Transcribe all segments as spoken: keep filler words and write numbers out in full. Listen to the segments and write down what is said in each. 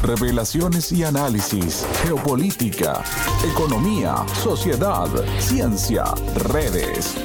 Revelaciones y análisis, geopolítica, economía, sociedad, ciencia, redes.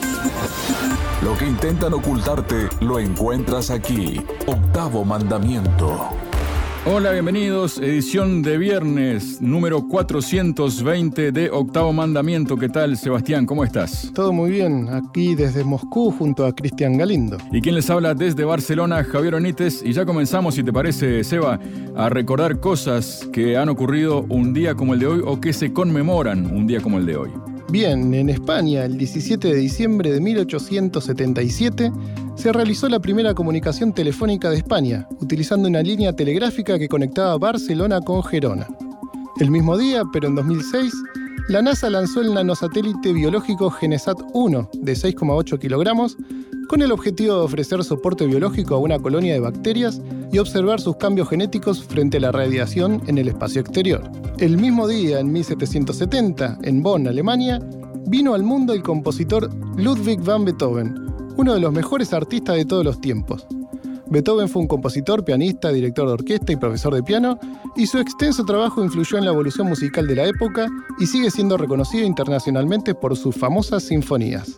Lo que intentan ocultarte lo encuentras aquí. Octavo Mandamiento. Hola, bienvenidos. Edición de viernes, número cuatrocientos veinte de Octavo Mandamiento. ¿Qué tal, Sebastián? ¿Cómo estás? Todo muy bien. Aquí desde Moscú junto a Cristian Galindo. ¿Y quién les habla desde Barcelona? Javier Benítez. Y ya comenzamos, si te parece, Seba, a recordar cosas que han ocurrido un día como el de hoy o que se conmemoran un día como el de hoy. Bien, en España, el diecisiete de diciembre de mil ochocientos setenta y siete, se realizó la primera comunicación telefónica de España, utilizando una línea telegráfica que conectaba Barcelona con Gerona. El mismo día, pero en dos mil seis, la NASA lanzó el nanosatélite biológico GeneSat uno de seis coma ocho kilogramos, con el objetivo de ofrecer soporte biológico a una colonia de bacterias y observar sus cambios genéticos frente a la radiación en el espacio exterior. El mismo día, en mil setecientos setenta, en Bonn, Alemania, vino al mundo el compositor Ludwig van Beethoven, uno de los mejores artistas de todos los tiempos. Beethoven fue un compositor, pianista, director de orquesta y profesor de piano, y su extenso trabajo influyó en la evolución musical de la época y sigue siendo reconocido internacionalmente por sus famosas sinfonías.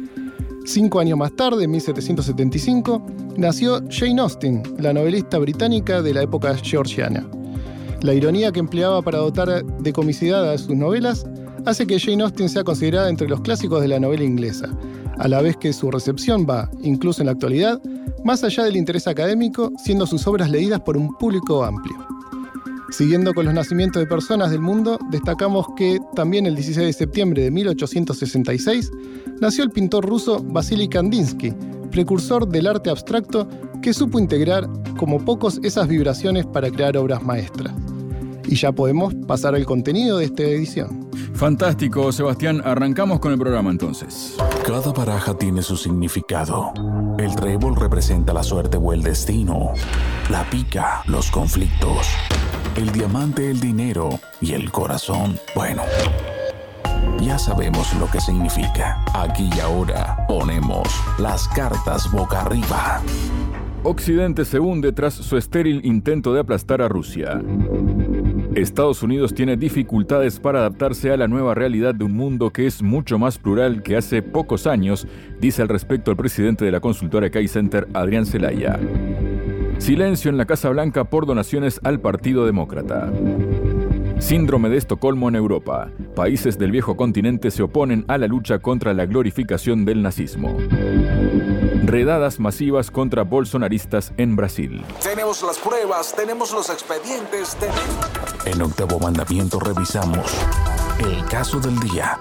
Cinco años más tarde, en mil setecientos setenta y cinco, nació Jane Austen, la novelista británica de la época georgiana. La ironía que empleaba para dotar de comicidad a sus novelas hace que Jane Austen sea considerada entre los clásicos de la novela inglesa, a la vez que su recepción va, incluso en la actualidad, más allá del interés académico, siendo sus obras leídas por un público amplio. Siguiendo con los nacimientos de personas del mundo, destacamos que también el dieciséis de septiembre de mil ochocientos sesenta y seis nació el pintor ruso Vasily Kandinsky, precursor del arte abstracto que supo integrar como pocos esas vibraciones para crear obras maestras. Y ya podemos pasar al contenido de esta edición. Fantástico, Sebastián. Arrancamos con el programa entonces. Cada baraja tiene su significado. El trébol representa la suerte o el destino. La pica, los conflictos. El diamante, el dinero. Y el corazón, bueno, ya sabemos lo que significa. Aquí y ahora ponemos las cartas boca arriba. Occidente se hunde tras su estéril intento de aplastar a Rusia. Estados Unidos tiene dificultades para adaptarse a la nueva realidad de un mundo que es mucho más plural que hace pocos años, dice al respecto el presidente de la consultora Kay Center, Adrián Zelaya. Silencio en la Casa Blanca por donaciones al Partido Demócrata. Síndrome de Estocolmo en Europa. Países del viejo continente se oponen a la lucha contra la glorificación del nazismo. Redadas masivas contra bolsonaristas en Brasil. Tenemos las pruebas, tenemos los expedientes. Ten... En Octavo Mandamiento revisamos el caso del día.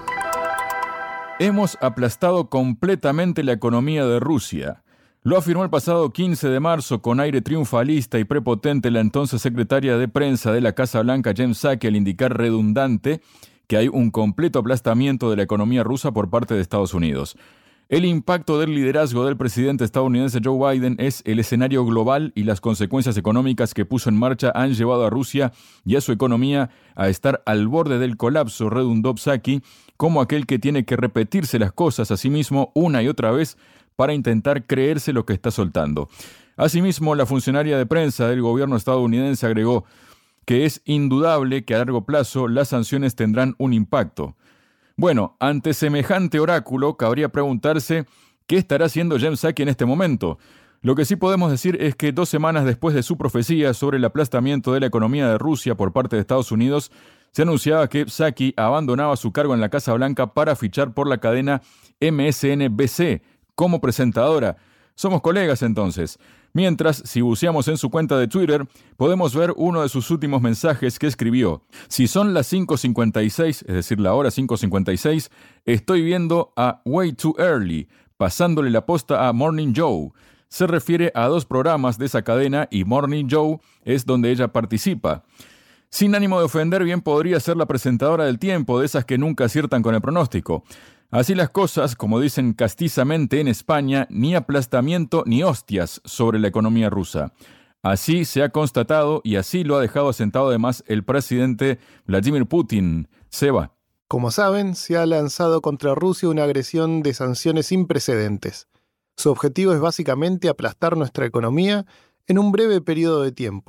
Hemos aplastado completamente la economía de Rusia. Lo afirmó el pasado quince de marzo con aire triunfalista y prepotente la entonces secretaria de prensa de la Casa Blanca, Jen Psaki, al indicar redundante que hay un completo aplastamiento de la economía rusa por parte de Estados Unidos. El impacto del liderazgo del presidente estadounidense Joe Biden es el escenario global y las consecuencias económicas que puso en marcha han llevado a Rusia y a su economía a estar al borde del colapso, redundó Psaki, como aquel que tiene que repetirse las cosas a sí mismo una y otra vez para intentar creerse lo que está soltando. Asimismo, la funcionaria de prensa del gobierno estadounidense agregó que es indudable que a largo plazo las sanciones tendrán un impacto. Bueno, ante semejante oráculo, cabría preguntarse qué estará haciendo Jen Psaki en este momento. Lo que sí podemos decir es que dos semanas después de su profecía sobre el aplastamiento de la economía de Rusia por parte de Estados Unidos, se anunciaba que Psaki abandonaba su cargo en la Casa Blanca para fichar por la cadena M S N B C como presentadora. Somos colegas entonces. Mientras, si buceamos en su cuenta de Twitter, podemos ver uno de sus últimos mensajes que escribió. Si son las cinco cincuenta y seis, es decir, la hora cinco cincuenta y seis, estoy viendo a Way Too Early, pasándole la posta a Morning Joe. Se refiere a dos programas de esa cadena y Morning Joe es donde ella participa. Sin ánimo de ofender, bien podría ser la presentadora del tiempo, de esas que nunca aciertan con el pronóstico. Así las cosas, como dicen castizamente en España, ni aplastamiento ni hostias sobre la economía rusa. Así se ha constatado y así lo ha dejado asentado además el presidente Vladimir Putin. Seba. Como saben, se ha lanzado contra Rusia una agresión de sanciones sin precedentes. Su objetivo es básicamente aplastar nuestra economía en un breve periodo de tiempo,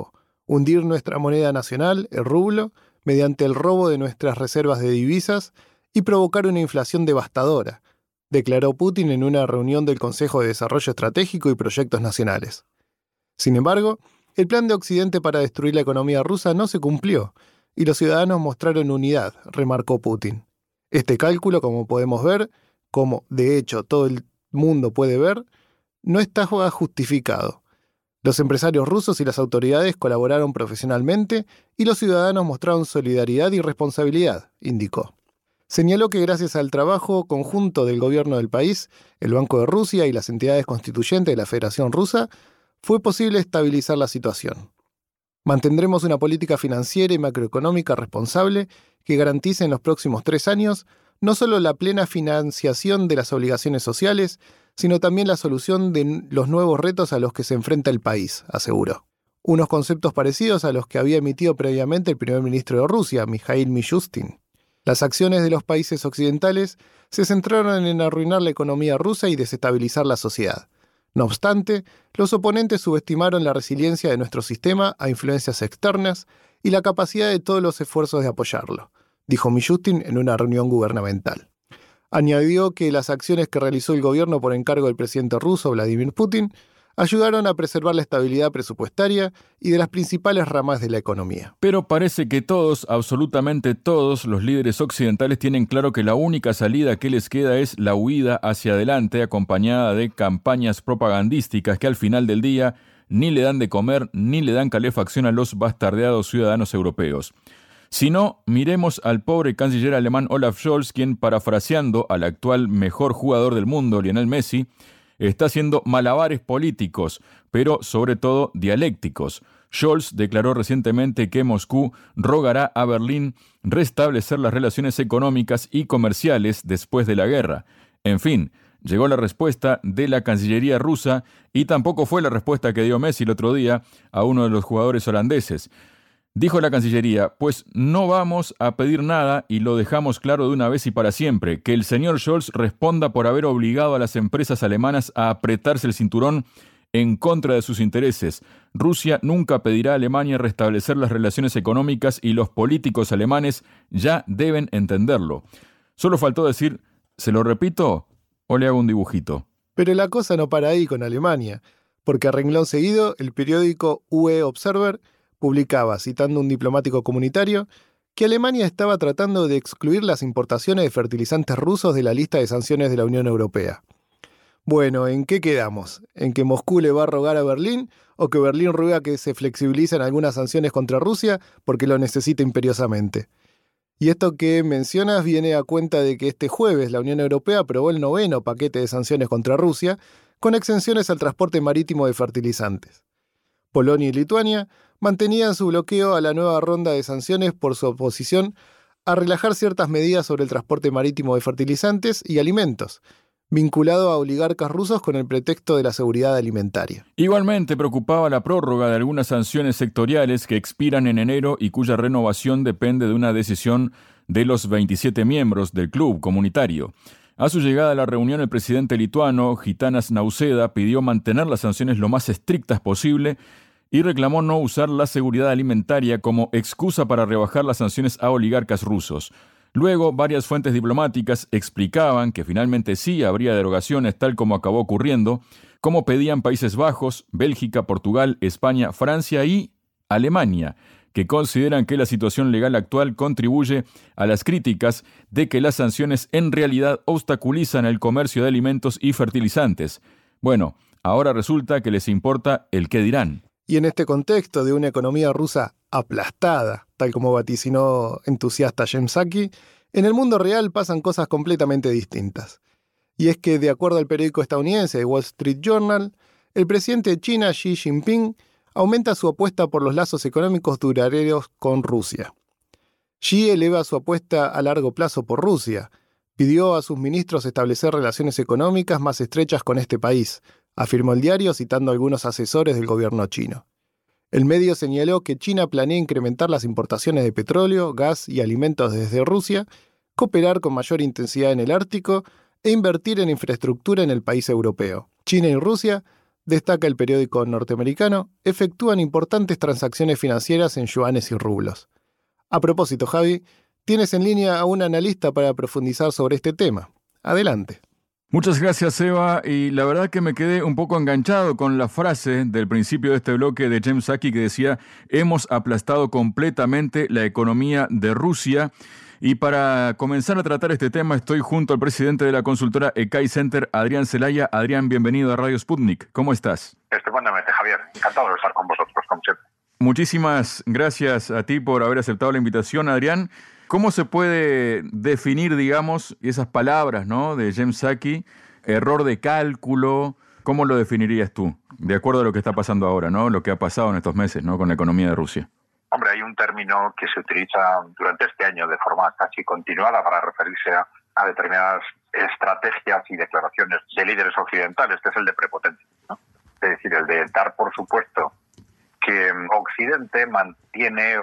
hundir nuestra moneda nacional, el rublo, mediante el robo de nuestras reservas de divisas y provocar una inflación devastadora, declaró Putin en una reunión del Consejo de Desarrollo Estratégico y Proyectos Nacionales. Sin embargo, el plan de Occidente para destruir la economía rusa no se cumplió, y los ciudadanos mostraron unidad, remarcó Putin. Este cálculo, como podemos ver, como de hecho todo el mundo puede ver, no está justificado. Los empresarios rusos y las autoridades colaboraron profesionalmente y los ciudadanos mostraron solidaridad y responsabilidad, indicó. Señaló que gracias al trabajo conjunto del gobierno del país, el Banco de Rusia y las entidades constituyentes de la Federación Rusa, fue posible estabilizar la situación. Mantendremos una política financiera y macroeconómica responsable que garantice en los próximos tres años no solo la plena financiación de las obligaciones sociales, sino también la solución de los nuevos retos a los que se enfrenta el país, aseguró. Unos conceptos parecidos a los que había emitido previamente el primer ministro de Rusia, Mikhail Mishustin. Las acciones de los países occidentales se centraron en arruinar la economía rusa y desestabilizar la sociedad. No obstante, los oponentes subestimaron la resiliencia de nuestro sistema a influencias externas y la capacidad de todos los esfuerzos de apoyarlo, dijo Mishustin en una reunión gubernamental. Añadió que las acciones que realizó el gobierno por encargo del presidente ruso Vladimir Putin ayudaron a preservar la estabilidad presupuestaria y de las principales ramas de la economía. Pero parece que todos, absolutamente todos, los líderes occidentales tienen claro que la única salida que les queda es la huida hacia adelante, acompañada de campañas propagandísticas que al final del día ni le dan de comer ni le dan calefacción a los bastardeados ciudadanos europeos. Si no, miremos al pobre canciller alemán Olaf Scholz, quien, parafraseando al actual mejor jugador del mundo, Lionel Messi, está haciendo malabares políticos, pero sobre todo dialécticos. Scholz declaró recientemente que Moscú rogará a Berlín restablecer las relaciones económicas y comerciales después de la guerra. En fin, llegó la respuesta de la Cancillería rusa y tampoco fue la respuesta que dio Messi el otro día a uno de los jugadores holandeses. Dijo la Cancillería, pues no vamos a pedir nada y lo dejamos claro de una vez y para siempre, que el señor Scholz responda por haber obligado a las empresas alemanas a apretarse el cinturón en contra de sus intereses. Rusia nunca pedirá a Alemania restablecer las relaciones económicas y los políticos alemanes ya deben entenderlo. Solo faltó decir, ¿se lo repito o le hago un dibujito? Pero la cosa no para ahí con Alemania, porque a renglón seguido el periódico U E Observer publicaba, citando un diplomático comunitario, que Alemania estaba tratando de excluir las importaciones de fertilizantes rusos de la lista de sanciones de la Unión Europea. Bueno, ¿en qué quedamos? ¿En que Moscú le va a rogar a Berlín o que Berlín ruega que se flexibilicen algunas sanciones contra Rusia porque lo necesita imperiosamente? Y esto que mencionas viene a cuenta de que este jueves la Unión Europea aprobó el noveno paquete de sanciones contra Rusia con exenciones al transporte marítimo de fertilizantes. Polonia y Lituania mantenían su bloqueo a la nueva ronda de sanciones por su oposición a relajar ciertas medidas sobre el transporte marítimo de fertilizantes y alimentos, vinculado a oligarcas rusos con el pretexto de la seguridad alimentaria. Igualmente preocupaba la prórroga de algunas sanciones sectoriales que expiran en enero y cuya renovación depende de una decisión de los veintisiete miembros del club comunitario. A su llegada a la reunión, el presidente lituano, Gitanas Nausėda, pidió mantener las sanciones lo más estrictas posible y reclamó no usar la seguridad alimentaria como excusa para rebajar las sanciones a oligarcas rusos. Luego, varias fuentes diplomáticas explicaban que finalmente sí habría derogaciones, tal como acabó ocurriendo, como pedían Países Bajos, Bélgica, Portugal, España, Francia y Alemania, que consideran que la situación legal actual contribuye a las críticas de que las sanciones en realidad obstaculizan el comercio de alimentos y fertilizantes. Bueno, ahora resulta que les importa el qué dirán. Y en este contexto de una economía rusa aplastada, tal como vaticinó entusiasta Jen Psaki, en el mundo real pasan cosas completamente distintas. Y es que, de acuerdo al periódico estadounidense The Wall Street Journal, el presidente de China, Xi Jinping, aumenta su apuesta por los lazos económicos duraderos con Rusia. Xi eleva su apuesta a largo plazo por Rusia, pidió a sus ministros establecer relaciones económicas más estrechas con este país, afirmó el diario citando a algunos asesores del gobierno chino. El medio señaló que China planea incrementar las importaciones de petróleo, gas y alimentos desde Rusia, cooperar con mayor intensidad en el Ártico e invertir en infraestructura en el país europeo. China y Rusia destaca el periódico norteamericano, efectúan importantes transacciones financieras en yuanes y rublos. A propósito, Javi, tienes en línea a un analista para profundizar sobre este tema. Adelante. Muchas gracias, Eva, y la verdad que me quedé un poco enganchado con la frase del principio de este bloque de Jem Psaki que decía: hemos aplastado completamente la economía de Rusia. Y para comenzar a tratar este tema estoy junto al presidente de la consultora Ekai Center, Adrián Celaya. Adrián, bienvenido a Radio Sputnik. ¿Cómo estás? Estupendamente, Javier. Encantado de estar con vosotros, como siempre. Muchísimas gracias a ti por haber aceptado la invitación, Adrián. ¿Cómo se puede definir, digamos, esas palabras, ¿no?, de Jem Psaki? Error de cálculo. ¿Cómo lo definirías tú? De acuerdo a lo que está pasando ahora, ¿no? Lo que ha pasado en estos meses, ¿no?, con la economía de Rusia. Hombre, hay un término que se utiliza durante este año de forma casi continuada para referirse a, a determinadas estrategias y declaraciones de líderes occidentales, que es el de prepotencia, ¿no? Es decir, el de dar por supuesto que Occidente mantiene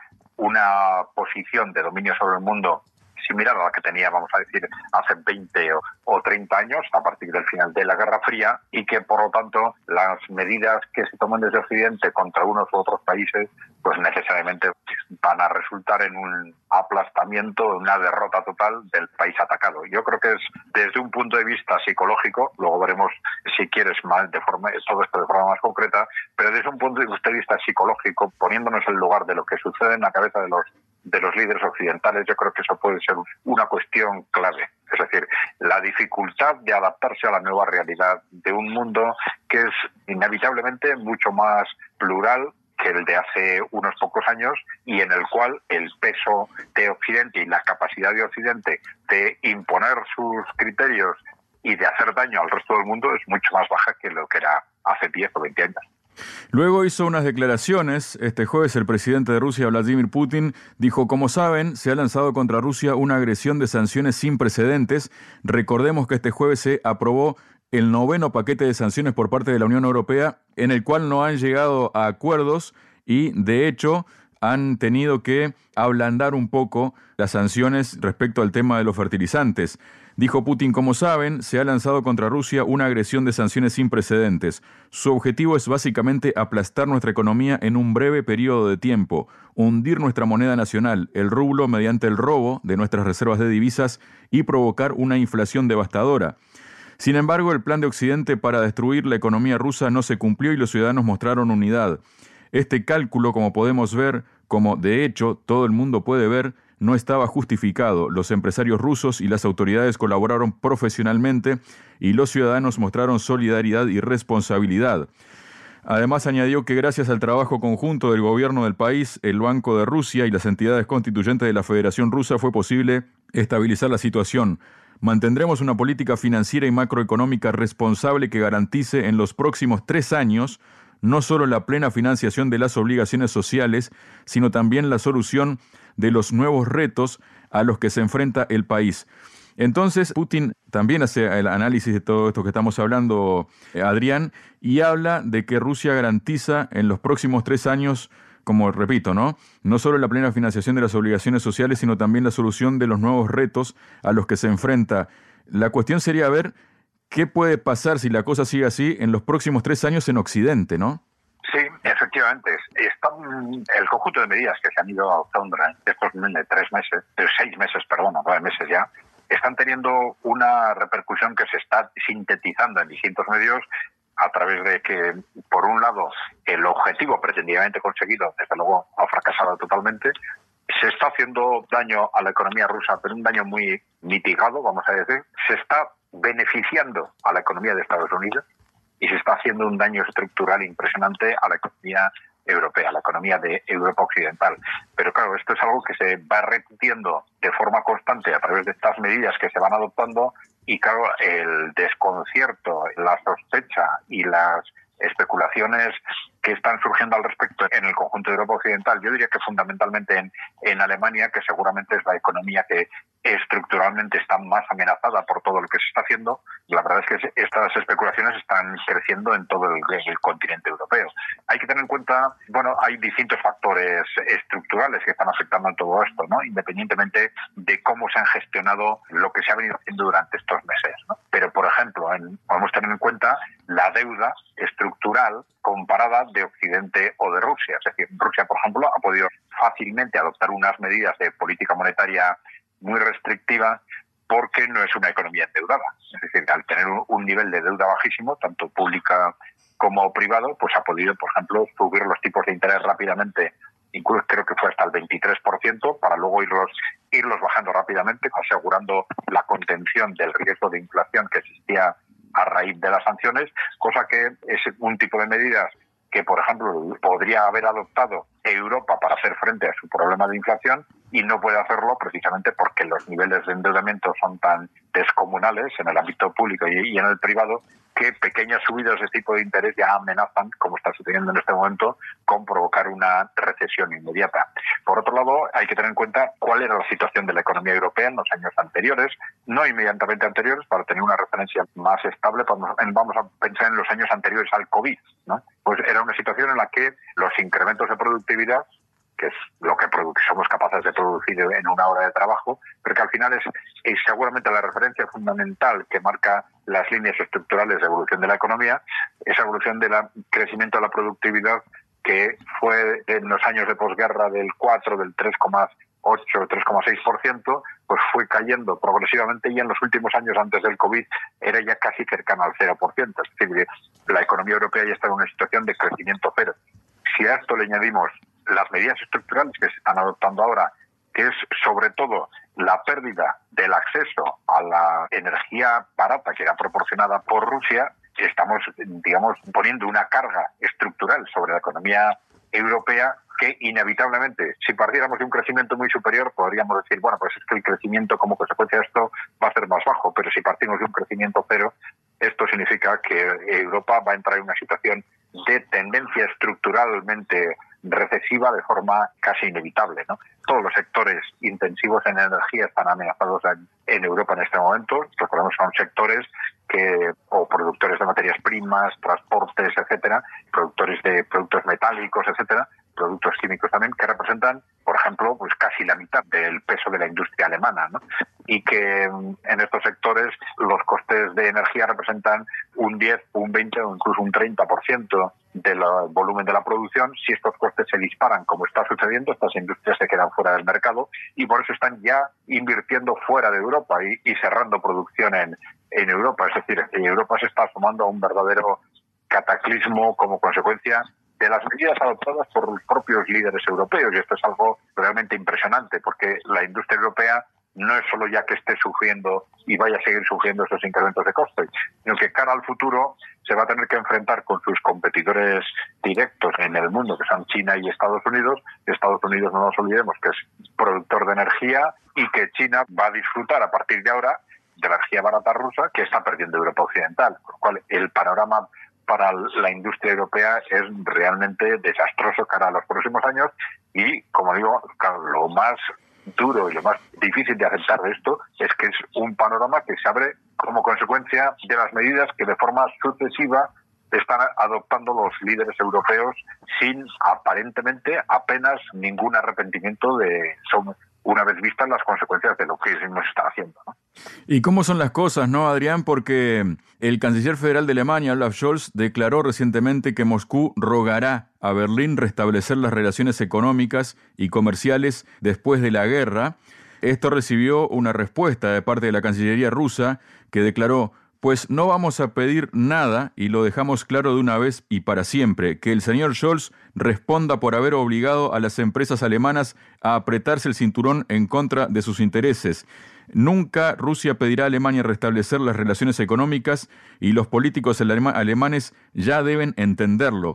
una posición de dominio sobre el mundo similar a la que tenía, vamos a decir, hace veinte o, o treinta años, a partir del final de la Guerra Fría, y que, por lo tanto, las medidas que se toman desde Occidente contra unos u otros países, pues necesariamente van a resultar en un aplastamiento, una derrota total del país atacado. Yo creo que es desde un punto de vista psicológico, luego veremos si quieres más de forma, todo esto de forma más concreta, pero desde un punto de vista psicológico, poniéndonos en lugar de lo que sucede en la cabeza de los de los líderes occidentales, yo creo que eso puede ser una cuestión clave. Es decir, la dificultad de adaptarse a la nueva realidad de un mundo que es inevitablemente mucho más plural que el de hace unos pocos años y en el cual el peso de Occidente y la capacidad de Occidente de imponer sus criterios y de hacer daño al resto del mundo es mucho más baja que lo que era hace diez o veinte años. Luego hizo unas declaraciones. Este jueves el presidente de Rusia, Vladimir Putin, dijo: como saben, se ha lanzado contra Rusia una agresión de sanciones sin precedentes. Recordemos que este jueves se aprobó el noveno paquete de sanciones por parte de la Unión Europea, en el cual no han llegado a acuerdos y, de hecho, han tenido que ablandar un poco las sanciones respecto al tema de los fertilizantes. Dijo Putin: como saben, se ha lanzado contra Rusia una agresión de sanciones sin precedentes. Su objetivo es básicamente aplastar nuestra economía en un breve periodo de tiempo, hundir nuestra moneda nacional, el rublo, mediante el robo de nuestras reservas de divisas y provocar una inflación devastadora. Sin embargo, el plan de Occidente para destruir la economía rusa no se cumplió y los ciudadanos mostraron unidad. Este cálculo, como podemos ver, como de hecho todo el mundo puede ver, no estaba justificado. Los empresarios rusos y las autoridades colaboraron profesionalmente y los ciudadanos mostraron solidaridad y responsabilidad. Además, añadió que gracias al trabajo conjunto del gobierno del país, el Banco de Rusia y las entidades constituyentes de la Federación Rusa fue posible estabilizar la situación. Mantendremos una política financiera y macroeconómica responsable que garantice en los próximos tres años no solo la plena financiación de las obligaciones sociales, sino también la solución de los nuevos retos a los que se enfrenta el país. Entonces, Putin también hace el análisis de todo esto que estamos hablando, Adrián, y habla de que Rusia garantiza en los próximos tres años, como repito, ¿no?, no solo la plena financiación de las obligaciones sociales, sino también la solución de los nuevos retos a los que se enfrenta. La cuestión sería ver qué puede pasar si la cosa sigue así en los próximos tres años en Occidente, ¿no? Sí, efectivamente. Están el conjunto de medidas que se han ido adoptando durante estos tres meses, seis meses, perdón, nueve meses ya, están teniendo una repercusión que se está sintetizando en distintos medios a través de que, por un lado, el objetivo pretendidamente conseguido, desde luego, ha fracasado totalmente. Se está haciendo daño a la economía rusa, pero un daño muy mitigado, vamos a decir. Se está beneficiando a la economía de Estados Unidos y se está haciendo un daño estructural impresionante a la economía europea, a la economía de Europa Occidental. Pero claro, esto es algo que se va repitiendo de forma constante a través de estas medidas que se van adoptando y claro, el desconcierto, la sospecha y las especulaciones que están surgiendo al respecto en el conjunto de Europa Occidental. Yo diría que fundamentalmente en, en Alemania, que seguramente es la economía que estructuralmente está más amenazada por todo lo que se está haciendo. La verdad es que estas especulaciones están creciendo en todo el, el continente europeo. Hay que tener en cuenta, bueno, hay distintos factores estructurales que están afectando a todo esto, ¿no? Independientemente de cómo se han gestionado lo que se ha venido haciendo durante estos meses, ¿no? Pero, por ejemplo, en, podemos tener en cuenta la deuda estructural comparada de Occidente o de Rusia. Es decir, Rusia, por ejemplo, ha podido fácilmente adoptar unas medidas de política monetaria muy restrictiva porque no es una economía endeudada. Es decir, al tener un, un nivel de deuda bajísimo, tanto pública como privado, pues ha podido, por ejemplo, subir los tipos de interés rápidamente, incluso creo que fue hasta el veintitrés por ciento, para luego irlos, irlos bajando rápidamente, asegurando la contención del riesgo de inflación que existía a raíz de las sanciones, cosa que es un tipo de medidas que, por ejemplo, podría haber adoptado Europa para hacer frente a su problema de inflación y no puede hacerlo precisamente porque los niveles de endeudamiento son tan descomunales en el ámbito público y en el privado que pequeñas subidas de tipo de interés ya amenazan, como está sucediendo en este momento, con provocar una recesión inmediata. Por otro lado, hay que tener en cuenta cuál era la situación de la economía europea en los años anteriores, no inmediatamente anteriores, para tener una referencia más estable. Vamos a pensar en los años anteriores al COVID, ¿no? Pues era una situación en la que los incrementos de productividad, que es lo que somos capaces de producir en una hora de trabajo, pero que al final es, es seguramente la referencia fundamental que marca las líneas estructurales de evolución de la economía, esa evolución del crecimiento de la productividad que fue en los años de posguerra del cuatro, del tres coma ocho, tres coma seis por ciento, pues fue cayendo progresivamente y en los últimos años antes del COVID era ya casi cercano al cero por ciento. Es decir, la economía europea ya está en una situación de crecimiento cero. Si a esto le añadimos las medidas estructurales que se están adoptando ahora, que es sobre todo la pérdida del acceso a la energía barata que era proporcionada por Rusia, estamos, digamos, poniendo una carga estructural sobre la economía europea que inevitablemente, si partiéramos de un crecimiento muy superior, podríamos decir, bueno, pues es que el crecimiento como consecuencia de esto va a ser más bajo, pero si partimos de un crecimiento cero, esto significa que Europa va a entrar en una situación de tendencia estructuralmente recesiva de forma casi inevitable, ¿no? Todos los sectores intensivos en energía están amenazados en, en Europa en este momento. Recordemos que son sectores que, o productores de materias primas, transportes, etcétera, productores de productos metálicos, etcétera, productos químicos también, que representan, por ejemplo, pues casi la mitad del peso de la industria alemana, ¿no? Y que en estos sectores los costes de energía representan un diez, un veinte o incluso un treinta por ciento del volumen de la producción. Si estos costes se disparan, como está sucediendo, estas industrias se quedan fuera del mercado y por eso están ya invirtiendo fuera de Europa y, y cerrando producción en, en Europa. Es decir, Europa se está sumando a un verdadero cataclismo como consecuencia de las medidas adoptadas por los propios líderes europeos. Y esto es algo realmente impresionante, porque la industria europea no es solo ya que esté sufriendo y vaya a seguir sufriendo esos incrementos de costes, sino que cara al futuro se va a tener que enfrentar con sus competidores directos en el mundo, que son China y Estados Unidos. Estados Unidos, no nos olvidemos, que es productor de energía y que China va a disfrutar a partir de ahora de la energía barata rusa que está perdiendo Europa Occidental. Con lo cual, el panorama para la industria europea es realmente desastroso cara a los próximos años y, como digo, lo más duro y lo más difícil de aceptar de esto es que es un panorama que se abre como consecuencia de las medidas que de forma sucesiva están adoptando los líderes europeos sin aparentemente apenas ningún arrepentimiento de una vez vistas las consecuencias de lo que ellos están haciendo, ¿no? ¿Y cómo son las cosas, no, Adrián? Porque el canciller federal de Alemania, Olaf Scholz, declaró recientemente que Moscú rogará a Berlín restablecer las relaciones económicas y comerciales después de la guerra. Esto recibió una respuesta de parte de la Cancillería rusa que declaró: pues no vamos a pedir nada, y lo dejamos claro de una vez y para siempre, que el señor Scholz responda por haber obligado a las empresas alemanas a apretarse el cinturón en contra de sus intereses. Nunca Rusia pedirá a Alemania restablecer las relaciones económicas y los políticos alema- alemanes ya deben entenderlo.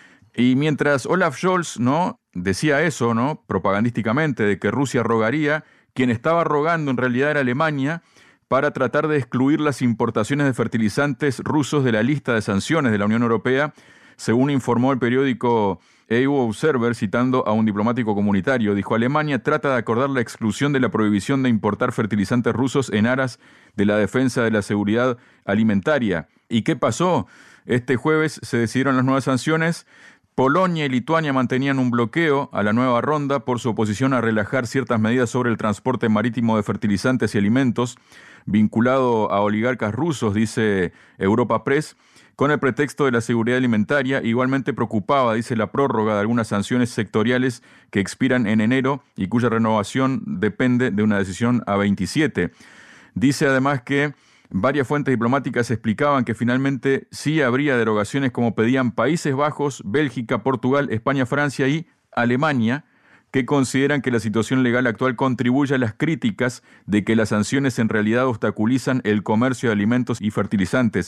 Y mientras Olaf Scholz, ¿no?, decía eso, ¿no?, propagandísticamente, de que Rusia rogaría, quien estaba rogando en realidad era Alemania, para tratar de excluir las importaciones de fertilizantes rusos de la lista de sanciones de la Unión Europea, Según informó el periódico E U Observer, citando a un diplomático comunitario, dijo: Alemania trata de acordar la exclusión de la prohibición de importar fertilizantes rusos en aras de la defensa de la seguridad alimentaria. ¿Y qué pasó? Este jueves se decidieron las nuevas sanciones. Polonia y Lituania mantenían un bloqueo a la nueva ronda por su oposición a relajar ciertas medidas sobre el transporte marítimo de fertilizantes y alimentos vinculado a oligarcas rusos, dice Europa Press, con el pretexto de la seguridad alimentaria. Igualmente preocupaba, dice, la prórroga de algunas sanciones sectoriales que expiran en enero y cuya renovación depende de una decisión A veintisiete. Dice además que varias fuentes diplomáticas explicaban que finalmente sí habría derogaciones como pedían Países Bajos, Bélgica, Portugal, España, Francia y Alemania, que consideran que la situación legal actual contribuye a las críticas de que las sanciones en realidad obstaculizan el comercio de alimentos y fertilizantes.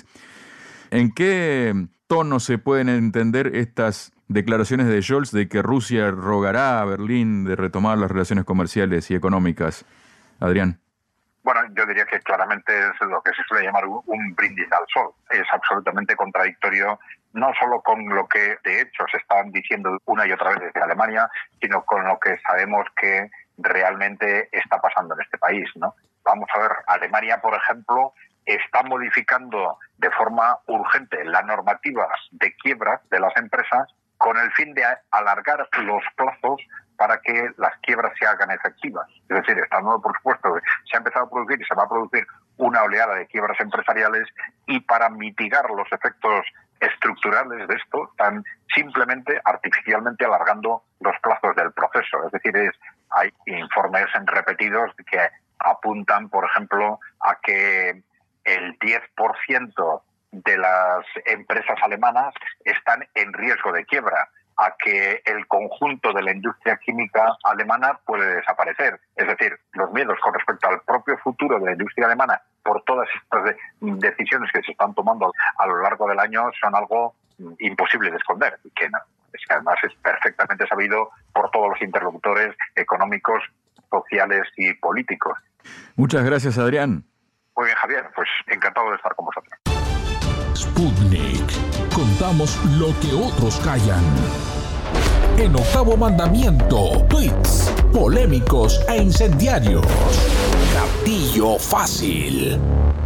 ¿En qué tono se pueden entender estas declaraciones de Scholz de que Rusia rogará a Berlín de retomar las relaciones comerciales y económicas? Adrián. Bueno, yo diría que claramente es lo que se suele llamar un brindis al sol. Es absolutamente contradictorio, no solo con lo que de hecho se están diciendo una y otra vez desde Alemania, sino con lo que sabemos que realmente está pasando en este país, ¿no? Vamos a ver, Alemania, por ejemplo, está modificando de forma urgente la normativa de quiebra de las empresas con el fin de alargar los plazos para que las quiebras se hagan efectivas. Es decir, estando, por supuesto, se ha empezado a producir y se va a producir una oleada de quiebras empresariales, y para mitigar los efectos estructurales de esto, están simplemente artificialmente alargando los plazos del proceso. Es decir, es, hay informes repetidos que apuntan, por ejemplo, a que el diez por ciento de las empresas alemanas están en riesgo de quiebra, a que el conjunto de la industria química alemana puede desaparecer. Es decir, los miedos con respecto al propio futuro de la industria alemana por todas estas de, decisiones que se están tomando a lo largo del año son algo imposible de esconder. Y que no, es que además es perfectamente sabido por todos los interlocutores económicos, sociales y políticos. Muchas gracias, Adrián. Muy bien, Javier, pues encantado de estar con vosotros. Sputnik. Contamos lo que otros callan. En Octavo Mandamiento, tweets polémicos e incendiarios. Gatillo fácil.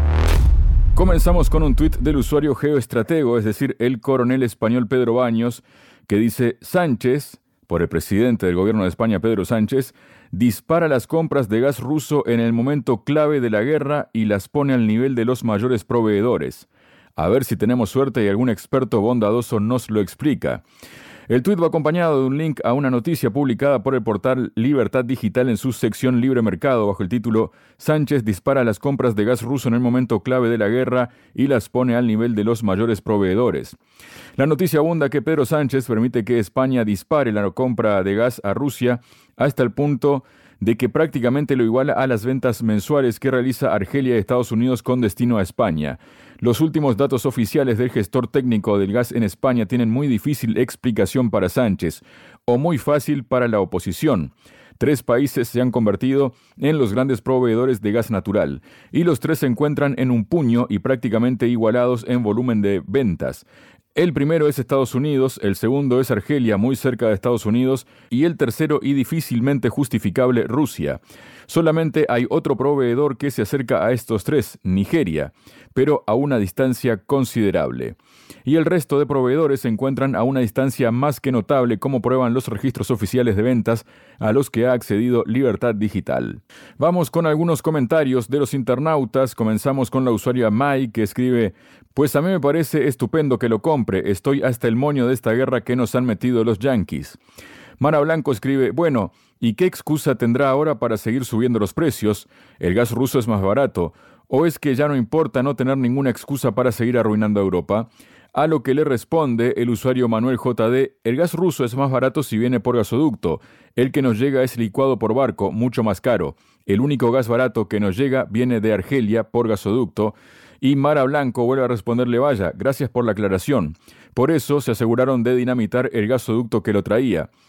Comenzamos con un tuit del usuario geoestratego, es decir, el coronel español Pedro Baños, que dice: Sánchez, por el presidente del gobierno de España, Pedro Sánchez, dispara las compras de gas ruso en el momento clave de la guerra y las pone al nivel de los mayores proveedores. A ver si tenemos suerte y algún experto bondadoso nos lo explica. El tuit va acompañado de un link a una noticia publicada por el portal Libertad Digital en su sección Libre Mercado bajo el título Sánchez dispara las compras de gas ruso en el momento clave de la guerra y las pone al nivel de los mayores proveedores. La noticia abunda que Pedro Sánchez permite que España dispare la compra de gas a Rusia hasta el punto de que prácticamente lo iguala a las ventas mensuales que realiza Argelia y Estados Unidos con destino a España. Los últimos datos oficiales del gestor técnico del gas en España tienen muy difícil explicación para Sánchez, o muy fácil para la oposición. Tres países se han convertido en los grandes proveedores de gas natural, y los tres se encuentran en un puño y prácticamente igualados en volumen de ventas. El primero es Estados Unidos, el segundo es Argelia, muy cerca de Estados Unidos, y el tercero y difícilmente justificable, Rusia. Solamente hay otro proveedor que se acerca a estos tres, Nigeria, pero a una distancia considerable. Y el resto de proveedores se encuentran a una distancia más que notable, como prueban los registros oficiales de ventas a los que ha accedido Libertad Digital. Vamos con algunos comentarios de los internautas. Comenzamos con la usuaria Mai, que escribe: pues a mí me parece estupendo que lo compre, estoy hasta el moño de esta guerra que nos han metido los yanquis. Mara Blanco escribe: bueno, ¿y qué excusa tendrá ahora para seguir subiendo los precios? El gas ruso es más barato. ¿O es que ya no importa no tener ninguna excusa para seguir arruinando a Europa? A lo que le responde el usuario Manuel J D: el gas ruso es más barato si viene por gasoducto. El que nos llega es licuado por barco, mucho más caro. El único gas barato que nos llega viene de Argelia por gasoducto. Y Mara Blanco vuelve a responderle: vaya, gracias por la aclaración. Por eso se aseguraron de dinamitar el gasoducto que lo traía.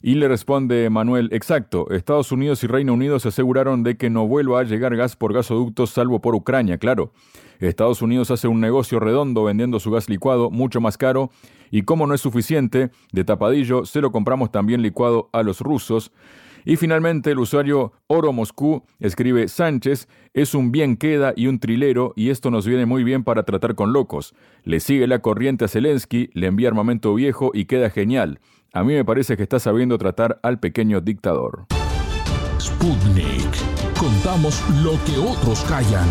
Y le responde Manuel, exacto, Estados Unidos y Reino Unido se aseguraron de que no vuelva a llegar gas por gasoductos salvo por Ucrania, claro. Estados Unidos hace un negocio redondo vendiendo su gas licuado mucho más caro y como no es suficiente, de tapadillo se lo compramos también licuado a los rusos. Y finalmente el usuario Oro Moscú escribe, Sánchez es un bien queda y un trilero y esto nos viene muy bien para tratar con locos. Le sigue la corriente a Zelensky, le envía armamento viejo y queda genial. A mí me parece que está sabiendo tratar al pequeño dictador. Sputnik. Contamos lo que otros callan.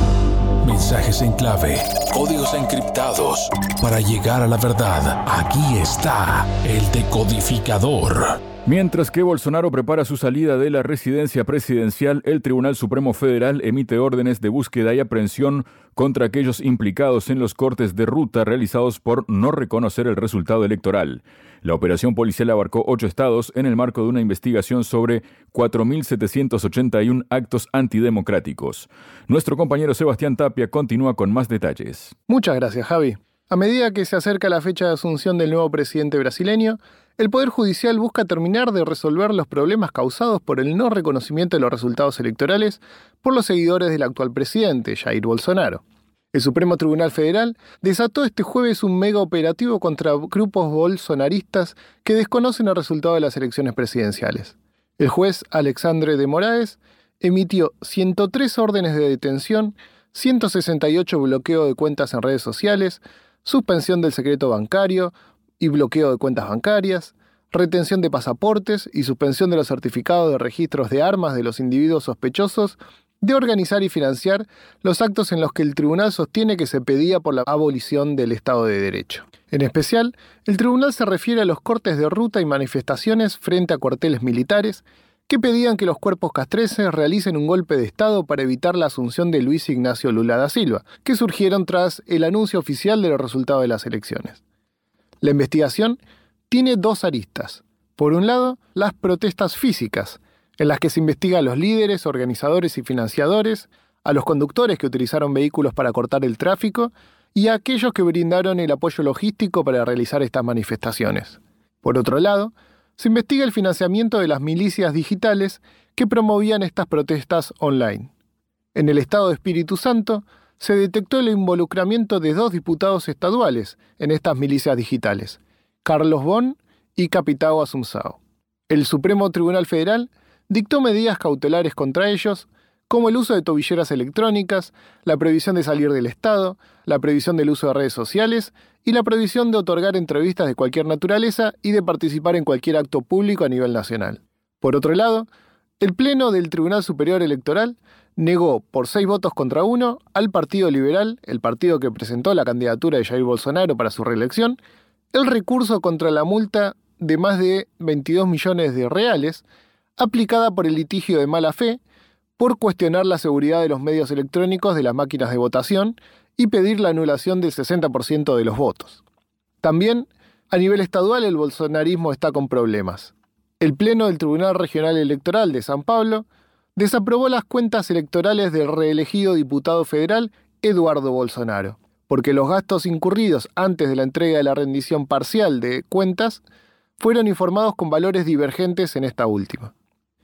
Mensajes en clave, códigos encriptados. Para llegar a la verdad, aquí está el decodificador. Mientras que Bolsonaro prepara su salida de la residencia presidencial, el Tribunal Supremo Federal emite órdenes de búsqueda y aprehensión contra aquellos implicados en los cortes de ruta realizados por no reconocer el resultado electoral. La operación policial abarcó ocho estados en el marco de una investigación sobre cuatro mil setecientos ochenta y uno actos antidemocráticos. Nuestro compañero Sebastián Tapia continúa con más detalles. Muchas gracias, Javi. A medida que se acerca la fecha de asunción del nuevo presidente brasileño, el Poder Judicial busca terminar de resolver los problemas causados por el no reconocimiento de los resultados electorales por los seguidores del actual presidente, Jair Bolsonaro. El Supremo Tribunal Federal desató este jueves un mega operativo contra grupos bolsonaristas que desconocen el resultado de las elecciones presidenciales. El juez Alexandre de Moraes emitió ciento tres órdenes de detención, ciento sesenta y ocho bloqueo de cuentas en redes sociales, suspensión del secreto bancario y bloqueo de cuentas bancarias, retención de pasaportes y suspensión de los certificados de registros de armas de los individuos sospechosos de organizar y financiar los actos en los que el tribunal sostiene que se pedía por la abolición del Estado de Derecho. En especial, el tribunal se refiere a los cortes de ruta y manifestaciones frente a cuarteles militares que pedían que los cuerpos castrenses realicen un golpe de Estado para evitar la asunción de Luis Ignacio Lula da Silva, que surgieron tras el anuncio oficial de los resultados de las elecciones. La investigación tiene dos aristas. Por un lado, las protestas físicas, en las que se investiga a los líderes, organizadores y financiadores, a los conductores que utilizaron vehículos para cortar el tráfico y a aquellos que brindaron el apoyo logístico para realizar estas manifestaciones. Por otro lado, se investiga el financiamiento de las milicias digitales que promovían estas protestas online. En el estado de Espíritu Santo, se detectó el involucramiento de dos diputados estaduales en estas milicias digitales, Carlos Bon y Capitao Assunção. El Supremo Tribunal Federal dictó medidas cautelares contra ellos, como el uso de tobilleras electrónicas, la prohibición de salir del Estado, la prohibición del uso de redes sociales y la prohibición de otorgar entrevistas de cualquier naturaleza y de participar en cualquier acto público a nivel nacional. Por otro lado, el Pleno del Tribunal Superior Electoral negó por seis votos contra uno al Partido Liberal, el partido que presentó la candidatura de Jair Bolsonaro para su reelección, el recurso contra la multa de más de veintidós millones de reales aplicada por el litigio de mala fe por cuestionar la seguridad de los medios electrónicos de las máquinas de votación y pedir la anulación del sesenta por ciento de los votos. También, a nivel estadual, el bolsonarismo está con problemas. El Pleno del Tribunal Regional Electoral de San Pablo desaprobó las cuentas electorales del reelegido diputado federal Eduardo Bolsonaro, porque los gastos incurridos antes de la entrega de la rendición parcial de cuentas fueron informados con valores divergentes en esta última.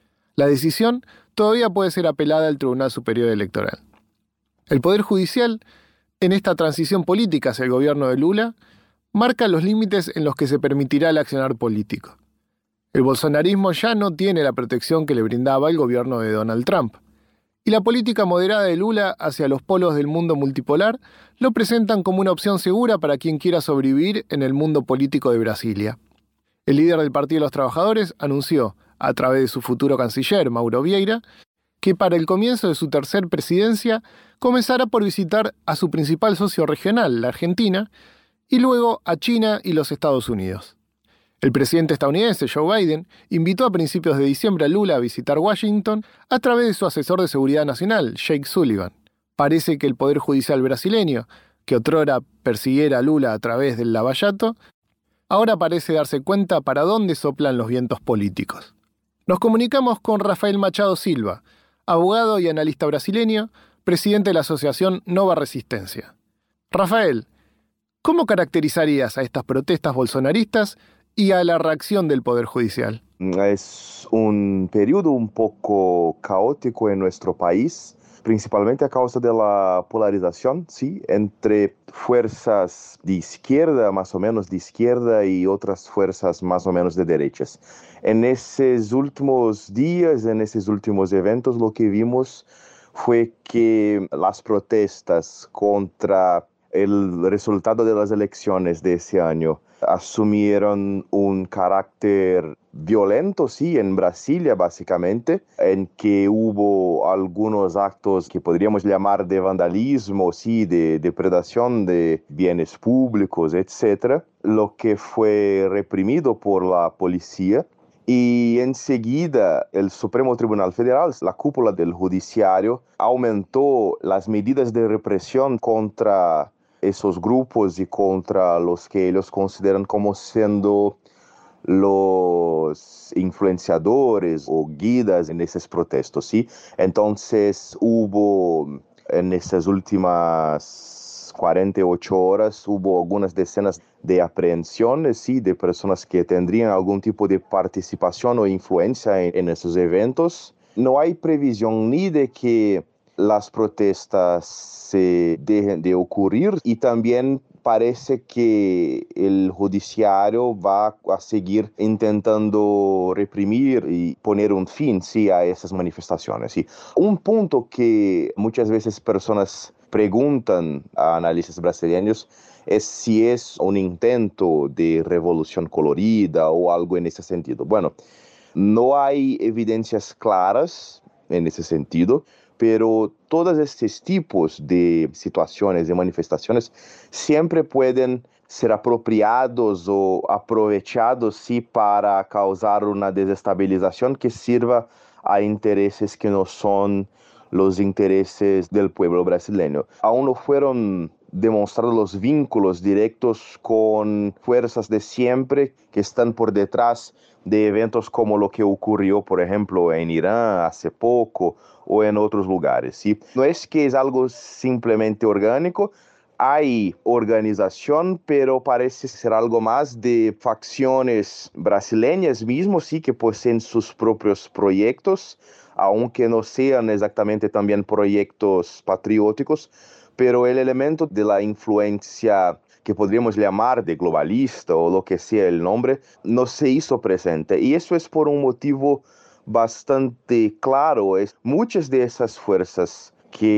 La decisión todavía puede ser apelada al Tribunal Superior Electoral. El Poder Judicial, en esta transición política hacia el gobierno de Lula, marca los límites en los que se permitirá el accionar político. El bolsonarismo ya no tiene la protección que le brindaba el gobierno de Donald Trump, y la política moderada de Lula hacia los polos del mundo multipolar lo presentan como una opción segura para quien quiera sobrevivir en el mundo político de Brasilia. El líder del Partido de los Trabajadores anunció, a través de su futuro canciller, Mauro Vieira, que para el comienzo de su tercer presidencia comenzará por visitar a su principal socio regional, la Argentina, y luego a China y los Estados Unidos. El presidente estadounidense, Joe Biden, invitó a principios de diciembre a Lula a visitar Washington a través de su asesor de seguridad nacional, Jake Sullivan. Parece que el Poder Judicial brasileño, que otrora persiguiera a Lula a través del lavallato, ahora parece darse cuenta para dónde soplan los vientos políticos. Nos comunicamos con Rafael Machado Silva, abogado y analista brasileño, presidente de la asociación Nova Resistencia. Rafael, ¿cómo caracterizarías a estas protestas bolsonaristas y a la reacción del Poder Judicial? Es un periodo un poco caótico en nuestro país, principalmente a causa de la polarización, ¿sí?, entre fuerzas de izquierda, más o menos de izquierda, y otras fuerzas más o menos de derechas. En esos últimos días, en esos últimos eventos, lo que vimos fue que las protestas contra el resultado de las elecciones de ese año asumieron un carácter violento, sí, en Brasilia básicamente, en que hubo algunos actos que podríamos llamar de vandalismo, sí, de depredación de bienes públicos, etcétera, lo que fue reprimido por la policía. Y enseguida el Supremo Tribunal Federal, la cúpula del judiciario, aumentó las medidas de represión contra esos grupos y contra los que ellos consideran como siendo los influenciadores o guías en esos protestos, ¿sí? Entonces hubo en esas últimas cuarenta y ocho horas, hubo algunas decenas de aprehensiones, ¿sí?, de personas que tendrían algún tipo de participación o influencia en, en esos eventos. No hay previsión ni de que las protestas se dejen de ocurrir, y también parece que el judiciario va a seguir intentando reprimir y poner un fin, sí, a esas manifestaciones, ¿sí? Un punto que muchas veces personas preguntan a analistas brasileños es si es un intento de revolución colorida o algo en ese sentido. Bueno, no hay evidencias claras en ese sentido, pero todos estos tipos de situaciones, de manifestaciones, siempre pueden ser apropiados o aprovechados, sí, para causar una desestabilización que sirva a intereses que no son los intereses del pueblo brasileño. Aún no fueron demostrados los vínculos directos con fuerzas de siempre que están por detrás de eventos como lo que ocurrió, por ejemplo, en Irán hace poco o en otros lugares, ¿sí? No es que es algo simplemente orgánico, hay organización, pero parece ser algo más de facciones brasileñas mismo, sí, que poseen sus propios proyectos, aunque no sean exactamente también proyectos patrióticos, pero el elemento de la influencia que podríamos llamar de globalista o lo que sea el nombre, no se hizo presente. Y eso es por un motivo bastante claro. Es, muchas de esas fuerzas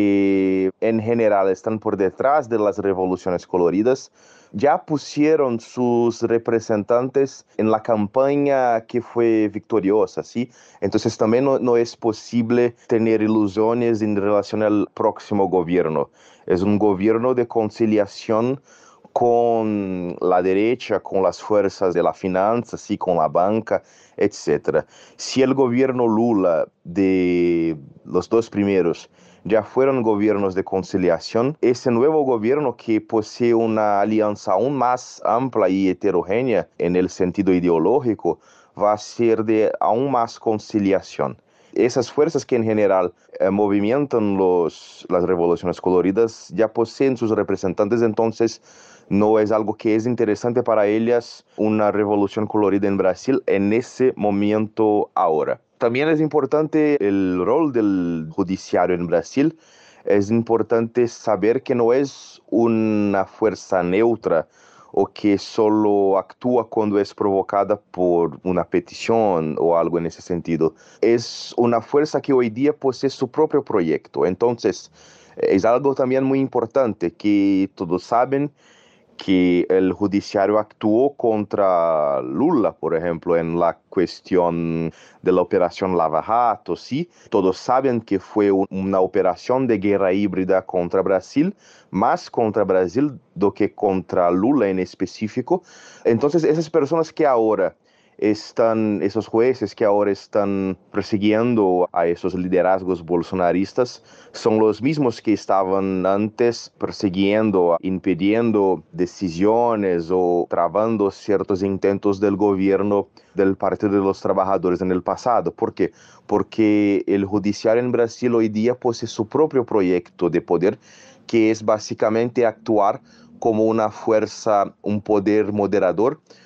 que en general están por detrás de las revoluciones coloridas ya pusieron sus representantes en la campaña que fue victoriosa, ¿sí? Entonces también no, no es posible tener ilusiones en relación al próximo gobierno. Es un gobierno de conciliación con la derecha, con las fuerzas de la finanza, ¿sí?, con la banca, etcétera. Si el gobierno Lula de los dos primeros ya fueron gobiernos de conciliación, ese nuevo gobierno, que posee una alianza aún más amplia y heterogénea en el sentido ideológico, va a ser de aún más conciliación. Esas fuerzas que en general eh, movimentan los, las revoluciones coloridas ya poseen sus representantes, entonces no es algo que es interesante para ellas una revolución colorida en Brasil en ese momento ahora. También es importante el rol del judiciario en Brasil. Es importante saber que no es una fuerza neutra o que solo actúa cuando es provocada por una petición o algo en ese sentido. Es una fuerza que hoy día posee su propio proyecto. Entonces, es algo también muy importante que todos saben que el judiciario actuó contra Lula, por ejemplo, en la cuestión de la operación Lava Jato, ¿sí? Todos saben que fue una operación de guerra híbrida contra Brasil, más contra Brasil do que contra Lula en específico. Entonces, esas personas que ahora están, esos jueces que ahora están persiguiendo a esos liderazgos bolsonaristas, son los mismos que estaban antes persiguiendo, impidiendo decisiones o trabando ciertos intentos del gobierno del Partido de los Trabajadores en el pasado. ¿Por qué? Porque el judiciario en Brasil hoy día posee su propio proyecto de poder, que es básicamente actuar como una fuerza, un poder moderador,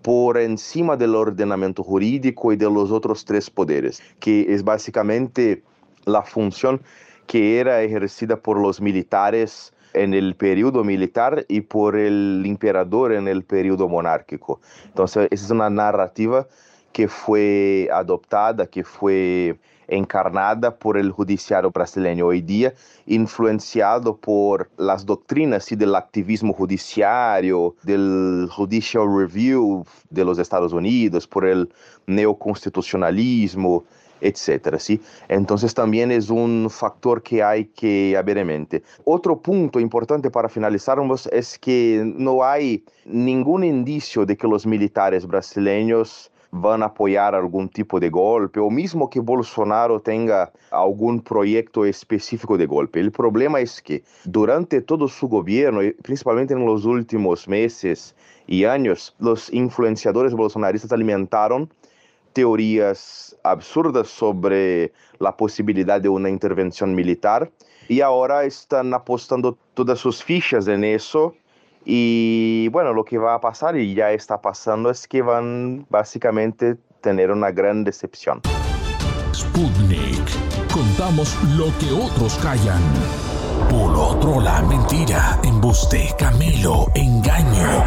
por encima del ordenamiento jurídico y de los otros tres poderes, que es básicamente la función que era ejercida por los militares en el periodo militar y por el emperador en el periodo monárquico. Entonces, esa es una narrativa que fue adoptada, que fue encarnada por el judiciario brasileño hoy día, influenciado por las doctrinas ¿sí? del activismo judiciario, del Judicial Review de los Estados Unidos, por el neoconstitucionalismo, etcétera. ¿sí? Entonces también es un factor que hay que haber en mente. Otro punto importante para finalizarnos es que no hay ningún indicio de que los militares brasileños van a apoyar algún tipo de golpe, o mismo que Bolsonaro tenga algún proyecto específico de golpe. El problema es que durante todo su gobierno, principalmente en los últimos meses y años, los influenciadores bolsonaristas alimentaron teorías absurdas sobre la posibilidad de una intervención militar y ahora están apostando todas sus fichas en eso. Y bueno, lo que va a pasar, y ya está pasando, es que van básicamente a tener una gran decepción. Sputnik. Contamos lo que otros callan. Por otro, la mentira, embuste, camelo, engaño,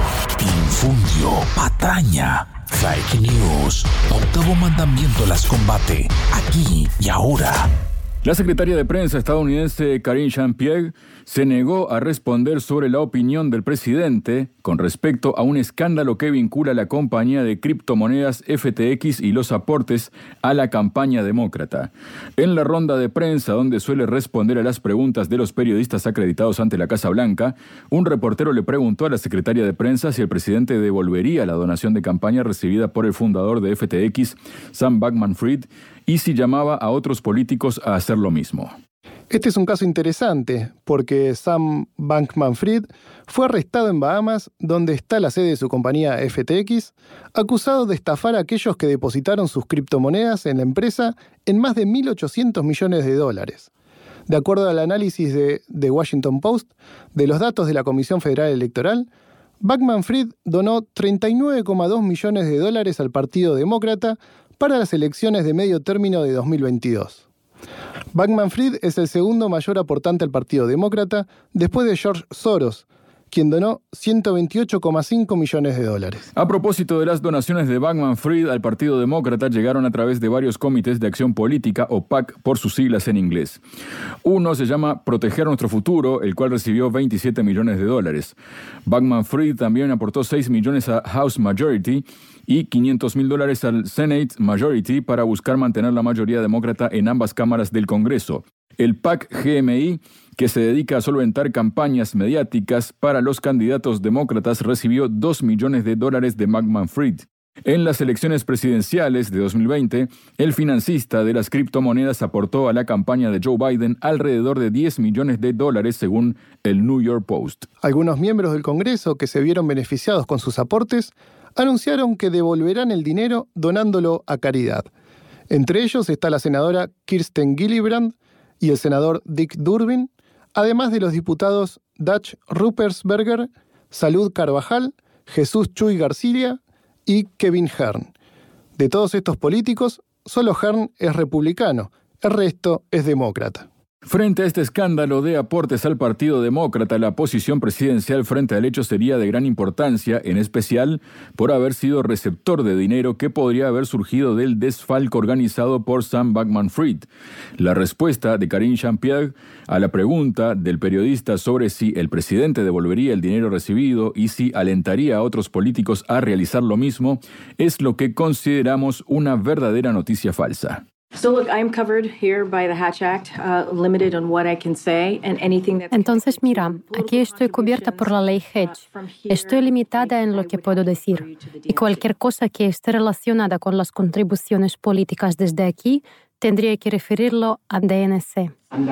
infundio, patraña, fake news. Octavo mandamiento las combate, aquí y ahora. La secretaria de prensa estadounidense Karine Jean-Pierre se negó a responder sobre la opinión del presidente con respecto a un escándalo que vincula a la compañía de criptomonedas F T X y los aportes a la campaña demócrata. En la ronda de prensa donde suele responder a las preguntas de los periodistas acreditados ante la Casa Blanca, un reportero le preguntó a la secretaria de prensa si el presidente devolvería la donación de campaña recibida por el fundador de F T X, Sam Bankman-Fried, y si llamaba a otros políticos a hacer lo mismo. Este es un caso interesante porque Sam Bankman-Fried fue arrestado en Bahamas, donde está la sede de su compañía F T X, acusado de estafar a aquellos que depositaron sus criptomonedas en la empresa en más de mil ochocientos millones de dólares. De acuerdo al análisis de The Washington Post de los datos de la Comisión Federal Electoral, Bankman-Fried donó treinta y nueve coma dos millones de dólares al Partido Demócrata para las elecciones de medio término de dos mil veintidós. Bankman-Fried es el segundo mayor aportante al Partido Demócrata después de George Soros, quien donó ciento veintiocho coma cinco millones de dólares. A propósito de las donaciones de Bankman-Fried al Partido Demócrata, llegaron a través de varios comités de acción política, o PAC por sus siglas en inglés. Uno se llama Proteger Nuestro Futuro, el cual recibió veintisiete millones de dólares. Bankman-Fried también aportó seis millones a House Majority y quinientos mil dólares al Senate Majority para buscar mantener la mayoría demócrata en ambas cámaras del Congreso. El PAC G M I, que se dedica a solventar campañas mediáticas para los candidatos demócratas, recibió dos millones de dólares de Bankman-Fried. En las elecciones presidenciales de dos mil veinte, el financista de las criptomonedas aportó a la campaña de Joe Biden alrededor de diez millones de dólares, según el New York Post. Algunos miembros del Congreso que se vieron beneficiados con sus aportes anunciaron que devolverán el dinero donándolo a caridad. Entre ellos está la senadora Kirsten Gillibrand y el senador Dick Durbin, además de los diputados Dutch Ruppersberger, Salud Carvajal, Jesús Chuy García y Kevin Hern. De todos estos políticos, solo Hern es republicano, el resto es demócrata. Frente a este escándalo de aportes al Partido Demócrata, la posición presidencial frente al hecho sería de gran importancia, en especial por haber sido receptor de dinero que podría haber surgido del desfalco organizado por Sam Bankman-Fried. La respuesta de Karine Jean-Pierre a la pregunta del periodista sobre si el presidente devolvería el dinero recibido y si alentaría a otros políticos a realizar lo mismo es lo que consideramos una verdadera noticia falsa. Entonces, mira, aquí estoy cubierta por la ley Hedge. Estoy limitada en lo que puedo decir. Y cualquier cosa que esté relacionada con las contribuciones políticas desde aquí, tendría que referirlo a D N C.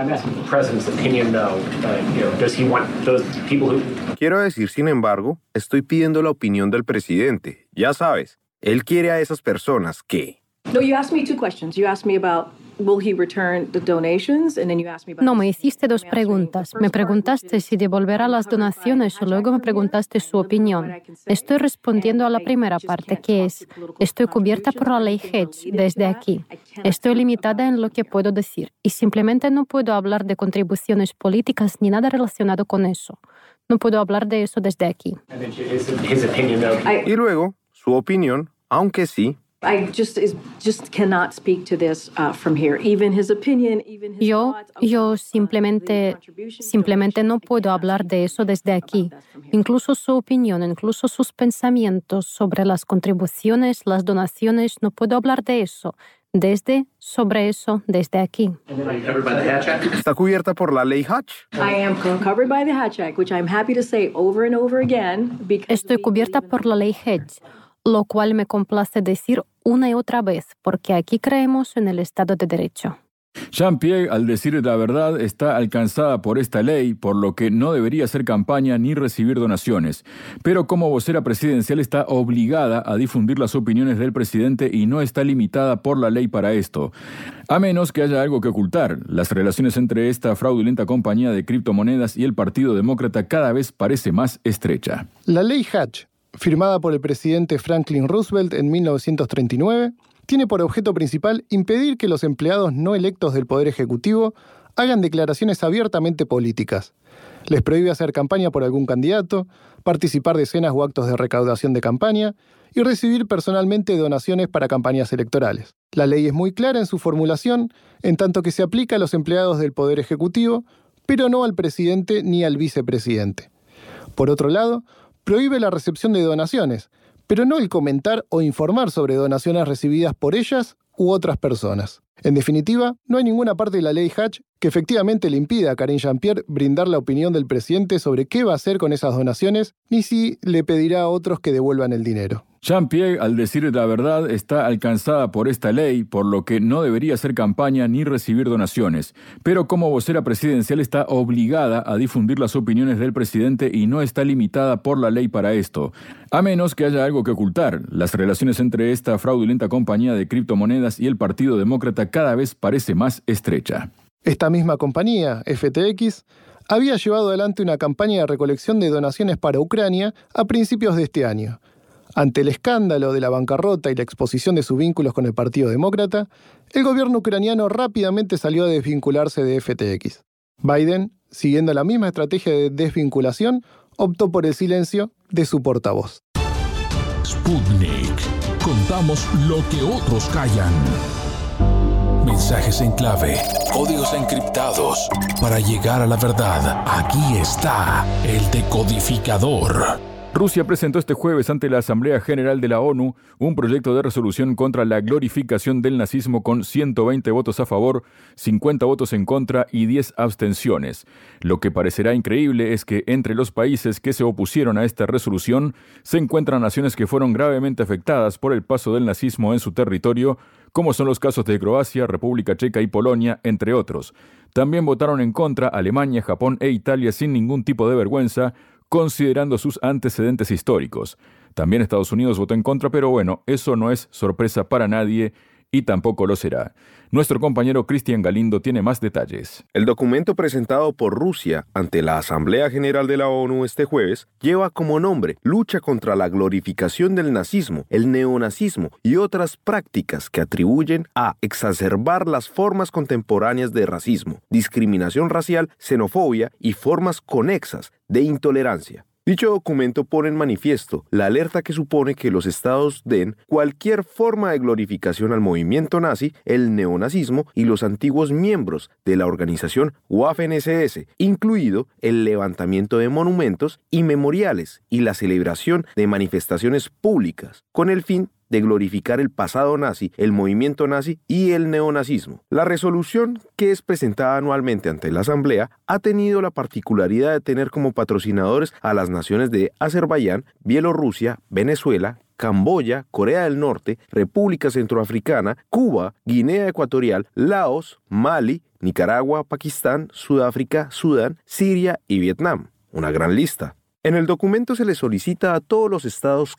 Quiero decir, sin embargo, estoy pidiendo la opinión del presidente. Ya sabes, él quiere a esas personas que... No, you asked me two questions. You asked me about No, me hiciste dos preguntas. Me preguntaste si devolverá las donaciones y luego me preguntaste su opinión. Estoy respondiendo a la primera parte, que es, estoy cubierta por la ley Hedge desde aquí. Estoy limitada en lo que puedo decir y simplemente no puedo hablar de contribuciones políticas ni nada relacionado con eso. No puedo hablar de eso desde aquí. Y luego, su opinión, aunque sí, Yo, yo simplemente, simplemente no puedo hablar de eso desde aquí. Incluso su opinión, incluso sus pensamientos sobre las contribuciones, las donaciones, no puedo hablar de eso. Desde, sobre eso, desde aquí. ¿Está cubierta por la ley Hatch? Estoy cubierta por la ley Hedge, lo cual me complace decir una y otra vez, porque aquí creemos en el Estado de Derecho. Jean-Pierre, al decir la verdad, está alcanzada por esta ley, por lo que no debería hacer campaña ni recibir donaciones. Pero como vocera presidencial está obligada a difundir las opiniones del presidente y no está limitada por la ley para esto. A menos que haya algo que ocultar. Las relaciones entre esta fraudulenta compañía de criptomonedas y el Partido Demócrata cada vez parece más estrecha. La ley Hatch, firmada por el presidente Franklin Roosevelt en mil novecientos treinta y nueve, tiene por objeto principal impedir que los empleados no electos del Poder Ejecutivo hagan declaraciones abiertamente políticas. Les prohíbe hacer campaña por algún candidato, participar de cenas o actos de recaudación de campaña y recibir personalmente donaciones para campañas electorales. La ley es muy clara en su formulación, en tanto que se aplica a los empleados del Poder Ejecutivo, pero no al presidente ni al vicepresidente. Por otro lado, prohíbe la recepción de donaciones, pero no el comentar o informar sobre donaciones recibidas por ellas u otras personas. En definitiva, no hay ninguna parte de la ley Hatch que efectivamente le impida a Karine Jean-Pierre brindar la opinión del presidente sobre qué va a hacer con esas donaciones, ni si le pedirá a otros que devuelvan el dinero. Jean-Pierre, al decir la verdad, está alcanzada por esta ley, por lo que no debería hacer campaña ni recibir donaciones. Pero como vocera presidencial está obligada a difundir las opiniones del presidente y no está limitada por la ley para esto. A menos que haya algo que ocultar. Las relaciones entre esta fraudulenta compañía de criptomonedas y el Partido Demócrata cada vez parece más estrecha. Esta misma compañía, F T X, había llevado adelante una campaña de recolección de donaciones para Ucrania a principios de este año. Ante el escándalo de la bancarrota y la exposición de sus vínculos con el Partido Demócrata, el gobierno ucraniano rápidamente salió a desvincularse de F T X. Biden, siguiendo la misma estrategia de desvinculación, optó por el silencio de su portavoz. Sputnik. Contamos lo que otros callan. Mensajes en clave, códigos encriptados. Para llegar a la verdad, aquí está el decodificador. Rusia presentó este jueves ante la Asamblea General de la ONU un proyecto de resolución contra la glorificación del nazismo con ciento veinte votos a favor, cincuenta votos en contra y diez abstenciones. Lo que parecerá increíble es que entre los países que se opusieron a esta resolución se encuentran naciones que fueron gravemente afectadas por el paso del nazismo en su territorio, como son los casos de Croacia, República Checa y Polonia, entre otros. También votaron en contra Alemania, Japón e Italia sin ningún tipo de vergüenza, considerando sus antecedentes históricos. También Estados Unidos votó en contra, pero bueno, eso no es sorpresa para nadie y tampoco lo será. Nuestro compañero Cristian Galindo tiene más detalles. El documento presentado por Rusia ante la Asamblea General de la ONU este jueves lleva como nombre Lucha contra la glorificación del nazismo, el neonazismo y otras prácticas que atribuyen a exacerbar las formas contemporáneas de racismo, discriminación racial, xenofobia y formas conexas de intolerancia. Dicho documento pone en manifiesto la alerta que supone que los estados den cualquier forma de glorificación al movimiento nazi, el neonazismo y los antiguos miembros de la organización Waffen S S, incluido el levantamiento de monumentos y memoriales y la celebración de manifestaciones públicas, con el fin de glorificar el pasado nazi, el movimiento nazi y el neonazismo. La resolución, que es presentada anualmente ante la Asamblea, ha tenido la particularidad de tener como patrocinadores a las naciones de Azerbaiyán, Bielorrusia, Venezuela, Camboya, Corea del Norte, República Centroafricana, Cuba, Guinea Ecuatorial, Laos, Mali, Nicaragua, Pakistán, Sudáfrica, Sudán, Siria y Vietnam. Una gran lista. En el documento se le solicita a todos los estados que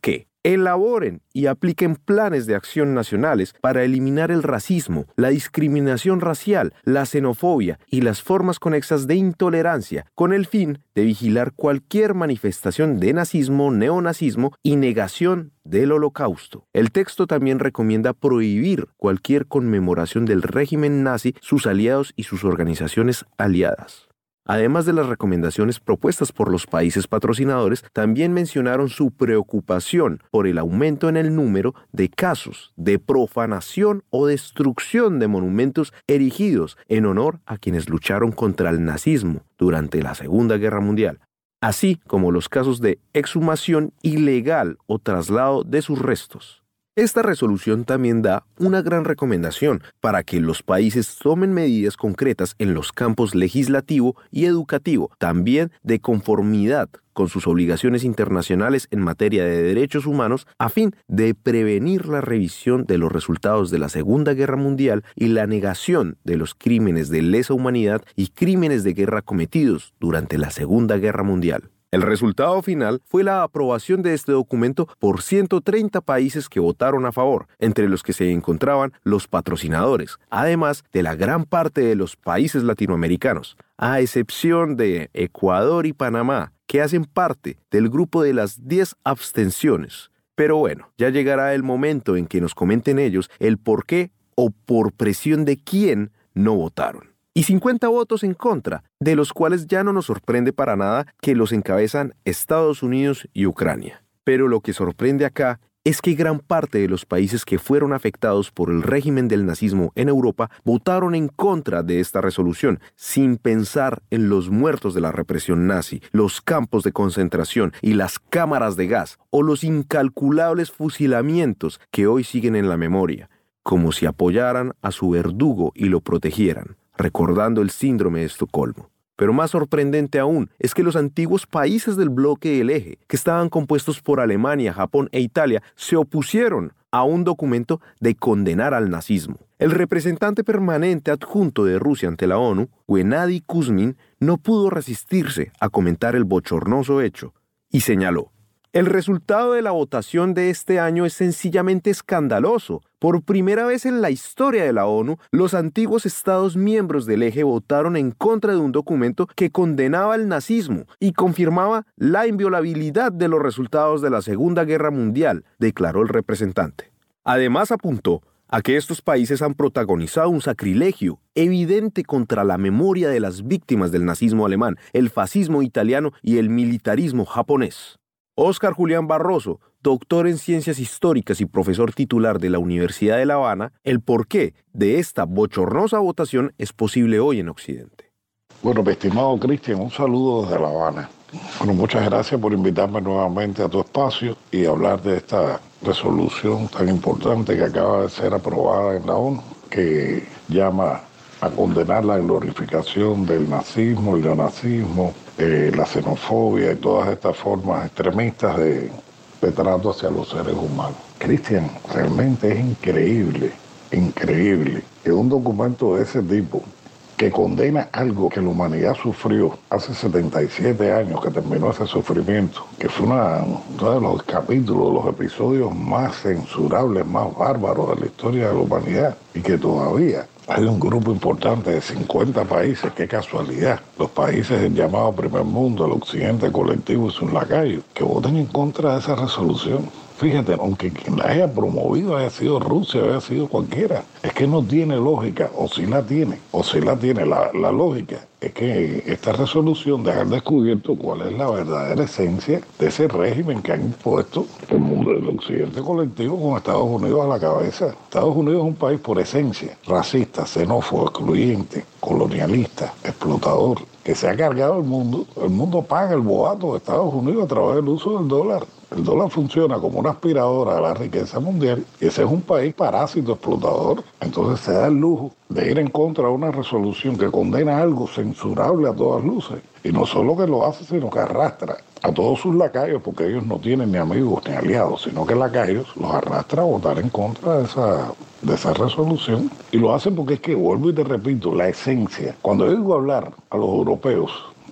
elaboren y apliquen planes de acción nacionales para eliminar el racismo, la discriminación racial, la xenofobia y las formas conexas de intolerancia, con el fin de vigilar cualquier manifestación de nazismo, neonazismo y negación del Holocausto. El texto también recomienda prohibir cualquier conmemoración del régimen nazi, sus aliados y sus organizaciones aliadas. Además de las recomendaciones propuestas por los países patrocinadores, también mencionaron su preocupación por el aumento en el número de casos de profanación o destrucción de monumentos erigidos en honor a quienes lucharon contra el nazismo durante la Segunda Guerra Mundial, así como los casos de exhumación ilegal o traslado de sus restos. Esta resolución también da una gran recomendación para que los países tomen medidas concretas en los campos legislativo y educativo, también de conformidad con sus obligaciones internacionales en materia de derechos humanos, a fin de prevenir la revisión de los resultados de la Segunda Guerra Mundial y la negación de los crímenes de lesa humanidad y crímenes de guerra cometidos durante la Segunda Guerra Mundial. El resultado final fue la aprobación de este documento por ciento treinta países que votaron a favor, entre los que se encontraban los patrocinadores, además de la gran parte de los países latinoamericanos, a excepción de Ecuador y Panamá, que hacen parte del grupo de las diez abstenciones. Pero bueno, ya llegará el momento en que nos comenten ellos el por qué o por presión de quién no votaron. Y cincuenta votos en contra, de los cuales ya no nos sorprende para nada que los encabezan Estados Unidos y Ucrania. Pero lo que sorprende acá es que gran parte de los países que fueron afectados por el régimen del nazismo en Europa votaron en contra de esta resolución, sin pensar en los muertos de la represión nazi, los campos de concentración y las cámaras de gas, o los incalculables fusilamientos que hoy siguen en la memoria, como si apoyaran a su verdugo y lo protegieran, recordando el síndrome de Estocolmo. Pero más sorprendente aún es que los antiguos países del bloque del Eje, que estaban compuestos por Alemania, Japón e Italia, se opusieron a un documento de condenar al nazismo. El representante permanente adjunto de Rusia ante la ONU, Gennady Kuzmin, no pudo resistirse a comentar el bochornoso hecho y señaló: el resultado de la votación de este año es sencillamente escandaloso. Por primera vez en la historia de la ONU, los antiguos Estados miembros del Eje votaron en contra de un documento que condenaba el nazismo y confirmaba la inviolabilidad de los resultados de la Segunda Guerra Mundial, declaró el representante. Además apuntó a que estos países han protagonizado un sacrilegio evidente contra la memoria de las víctimas del nazismo alemán, el fascismo italiano y el militarismo japonés. Óscar Julián Barroso, doctor en Ciencias Históricas y profesor titular de la Universidad de La Habana, el porqué de esta bochornosa votación es posible hoy en Occidente. Bueno, mi estimado Cristian, un saludo desde La Habana. Bueno, muchas gracias por invitarme nuevamente a tu espacio y hablar de esta resolución tan importante que acaba de ser aprobada en la ONU, que llama a condenar la glorificación del nazismo, el neonazismo, eh, la xenofobia y todas estas formas extremistas de, de trato hacia los seres humanos. Cristian, realmente es increíble, increíble que un documento de ese tipo, que condena algo que la humanidad sufrió hace setenta y siete años, que terminó ese sufrimiento, que fue una, uno de los capítulos, de los episodios más censurables, más bárbaros de la historia de la humanidad, y que todavía hay un grupo importante de cincuenta países, qué casualidad, los países del llamado primer mundo, el occidente colectivo y sus lacayos, que voten en contra de esa resolución. Fíjate, aunque quien la haya promovido haya sido Rusia, haya sido cualquiera, es que no tiene lógica, o si la tiene, o si la tiene. La, la lógica es que esta resolución deja al descubierto cuál es la verdadera esencia de ese régimen que han impuesto el mundo del occidente colectivo con Estados Unidos a la cabeza. Estados Unidos es un país por esencia racista, xenófobo, excluyente, colonialista, explotador, que se ha cargado el mundo. El mundo paga el boato de Estados Unidos a través del uso del dólar. El dólar funciona como una aspiradora a la riqueza mundial y ese es un país parásito, explotador. Entonces se da el lujo de ir en contra de una resolución que condena algo censurable a todas luces. Y no solo que lo hace, sino que arrastra a todos sus lacayos, porque ellos no tienen ni amigos ni aliados, sino que lacayos los arrastra a votar en contra de esa, de esa resolución. Y lo hacen porque es que, vuelvo y te repito, la esencia. Cuando yo digo hablar a los europeos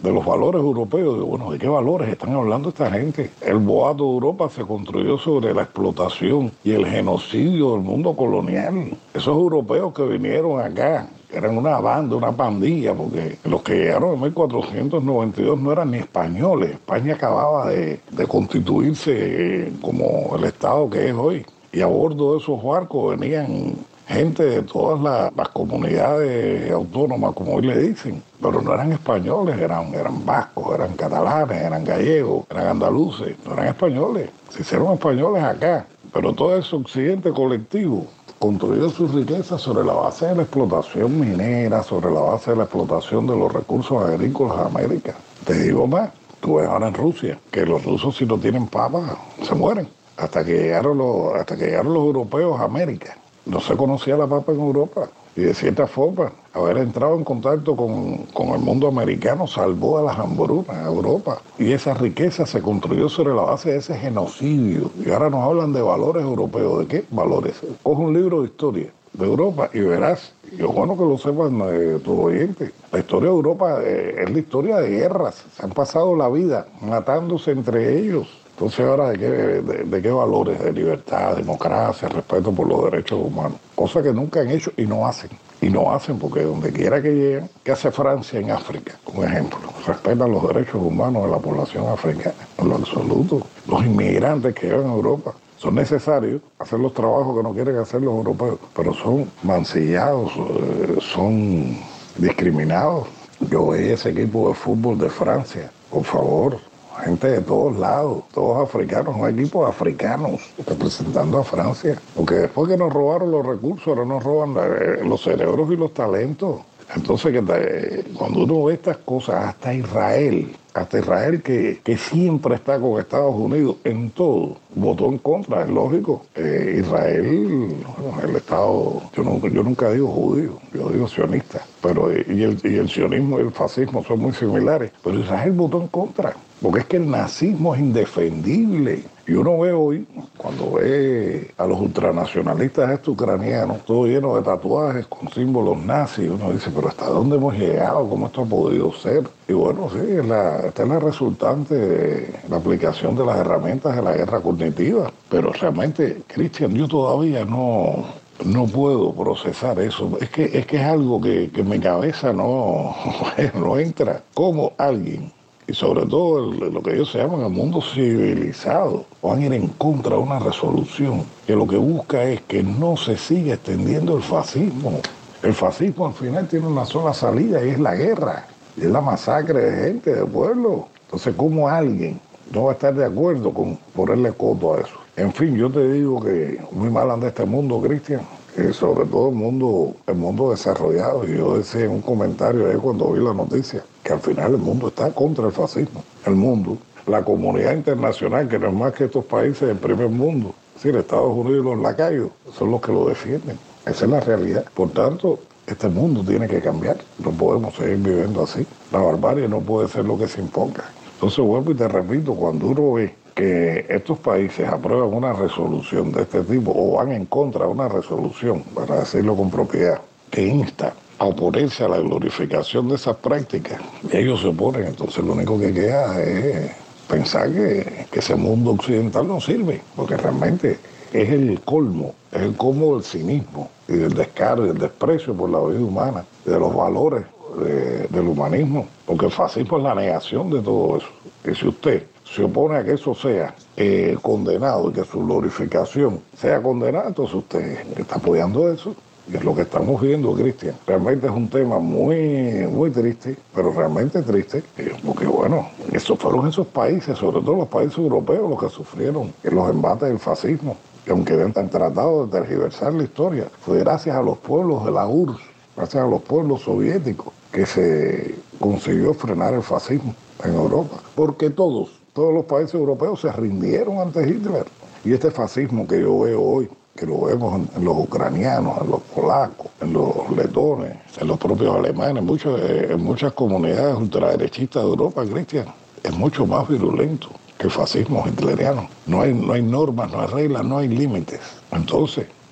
de los valores europeos. Digo, bueno, ¿de qué valores están hablando esta gente? El boato de Europa se construyó sobre la explotación y el genocidio del mundo colonial. Esos europeos que vinieron acá eran una banda, una pandilla, porque los que llegaron en mil cuatrocientos noventa y dos no eran ni españoles. España acababa de, de constituirse como el Estado que es hoy. Y a bordo de esos barcos venían gente de todas la, las comunidades autónomas, como hoy le dicen, pero no eran españoles, eran, eran vascos, eran catalanes, eran gallegos, eran andaluces, no eran españoles. Se hicieron españoles acá, pero todo ese occidente colectivo construyó su riqueza sobre la base de la explotación minera, sobre la base de la explotación de los recursos agrícolas de América. Te digo más, tú ves ahora en Rusia, que los rusos si no tienen papas, se mueren. Hasta que llegaron los, hasta que llegaron los europeos a América. No se conocía la papa en Europa. Y de cierta forma, haber entrado en contacto con, con el mundo americano salvó a las hambrunas a Europa. Y esa riqueza se construyó sobre la base de ese genocidio. Y ahora nos hablan de valores europeos. ¿De qué valores? Coge un libro de historia de Europa y verás, y es bueno que lo sepan eh, tus oyentes, la historia de Europa eh, es la historia de guerras. Se han pasado la vida matándose entre ellos. Entonces ahora, ¿de qué, de, de qué valores? De libertad, democracia, respeto por los derechos humanos. Cosa que nunca han hecho y no hacen. Y no hacen porque donde quiera que lleguen, ¿qué hace Francia en África? Como ejemplo, respetan los derechos humanos de la población africana, en lo absoluto. Los inmigrantes que llegan a Europa son necesarios hacer los trabajos que no quieren hacer los europeos, pero son mancillados, eh, son discriminados. Yo veía ese equipo de fútbol de Francia, por favor. Gente de todos lados, todos africanos, un equipo de africanos representando a Francia. Porque después que nos robaron los recursos, ahora nos roban los cerebros y los talentos. Entonces, que te, cuando uno ve estas cosas, hasta Israel, hasta Israel que, que siempre está con Estados Unidos en todo, votó en contra, es lógico. Eh, Israel, bueno, el Estado, yo, no, yo nunca digo judío, yo digo sionista, pero y el, y el sionismo y el fascismo son muy similares, pero Israel votó en contra, porque es que el nazismo es indefendible. Y uno ve hoy, cuando ve a los ultranacionalistas estos ucranianos, todo lleno de tatuajes con símbolos nazis, uno dice, pero ¿hasta dónde hemos llegado? ¿Cómo esto ha podido ser? Y bueno, sí, es la, esta es la resultante de la aplicación de las herramientas de la guerra cognitiva. Pero realmente, Cristian, yo todavía no... no puedo procesar eso. Es que es, que es algo que, que en mi cabeza no, no entra. ¿Cómo alguien, y sobre todo el, lo que ellos se llaman el mundo civilizado, van a ir en contra de una resolución que lo que busca es que no se siga extendiendo el fascismo? El fascismo al final tiene una sola salida y es la guerra, y es la masacre de gente, de pueblo. Entonces, ¿cómo alguien no va a estar de acuerdo con ponerle coto a eso? En fin, yo te digo que muy mal anda este mundo, Cristian, eh, sobre todo el mundo, el mundo desarrollado. Y yo decía en un comentario ahí cuando vi la noticia que al final el mundo está contra el fascismo. El mundo, la comunidad internacional, que no es más que estos países del primer mundo, es decir, Estados Unidos y los lacayos, son los que lo defienden. Esa es la realidad. Por tanto, este mundo tiene que cambiar. No podemos seguir viviendo así. La barbarie no puede ser lo que se imponga. Entonces vuelvo y te repito, cuando uno ve que estos países aprueban una resolución de este tipo o van en contra de una resolución, para decirlo con propiedad, que insta a oponerse a la glorificación de esas prácticas, y ellos se oponen, entonces lo único que queda es pensar que, que ese mundo occidental no sirve, porque realmente es el colmo, es el colmo del cinismo y del descaro y del desprecio por la vida humana, de los valores de, del humanismo, porque el fascismo es la negación de todo eso. Y si usted se opone a que eso sea eh, condenado y que su glorificación sea condenada, entonces usted está apoyando eso. Y es lo que estamos viendo, Cristian. Realmente es un tema muy, muy triste, pero realmente triste, porque bueno, esos fueron esos países, sobre todo los países europeos, los que sufrieron en los embates del fascismo. Y aunque han tratado de tergiversar la historia, fue gracias a los pueblos de la U R S S, gracias a los pueblos soviéticos, que se consiguió frenar el fascismo en Europa. Porque todos, todos los países europeos se rindieron ante Hitler. Y este fascismo que yo veo hoy, que lo vemos en, en los ucranianos, en los polacos, en los letones, en los propios alemanes, en, muchos, en muchas comunidades ultraderechistas de Europa, Cristian, es mucho más virulento que el fascismo hitleriano. No hay, no hay normas, no hay reglas, no hay límites. Entonces,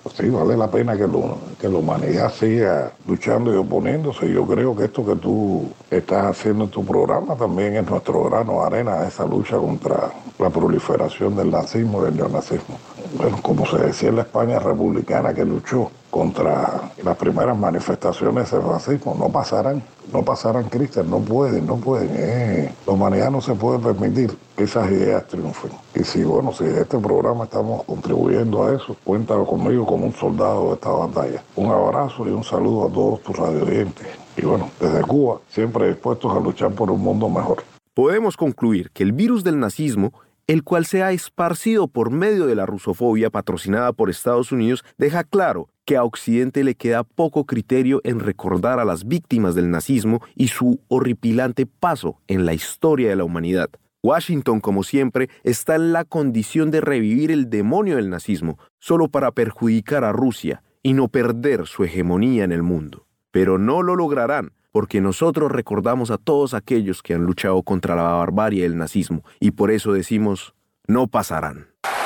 sí, vale la pena que, lo, que la humanidad siga luchando y oponiéndose. Yo creo que esto que tú estás haciendo en tu programa también es nuestro grano de arena, esa lucha contra la proliferación del nazismo y del neonazismo. Bueno, como se decía en la España republicana que luchó contra las primeras manifestaciones del fascismo, no pasarán, no pasarán, Cristian, no pueden, no pueden. Eh, la humanidad no se puede permitir que esas ideas triunfen. Y si, bueno, si este programa estamos contribuyendo a eso, cuéntalo conmigo como un soldado de esta batalla. Un abrazo y un saludo a todos tus radioyentes. Y bueno, desde Cuba, siempre dispuestos a luchar por un mundo mejor. Podemos concluir que el virus del nazismo, el cual se ha esparcido por medio de la rusofobia patrocinada por Estados Unidos, deja claro que a Occidente le queda poco criterio en recordar a las víctimas del nazismo y su horripilante paso en la historia de la humanidad. Washington, como siempre, está en la condición de revivir el demonio del nazismo, solo para perjudicar a Rusia y no perder su hegemonía en el mundo. Pero no lo lograrán, porque nosotros recordamos a todos aquellos que han luchado contra la barbarie del nazismo, y por eso decimos, no pasarán.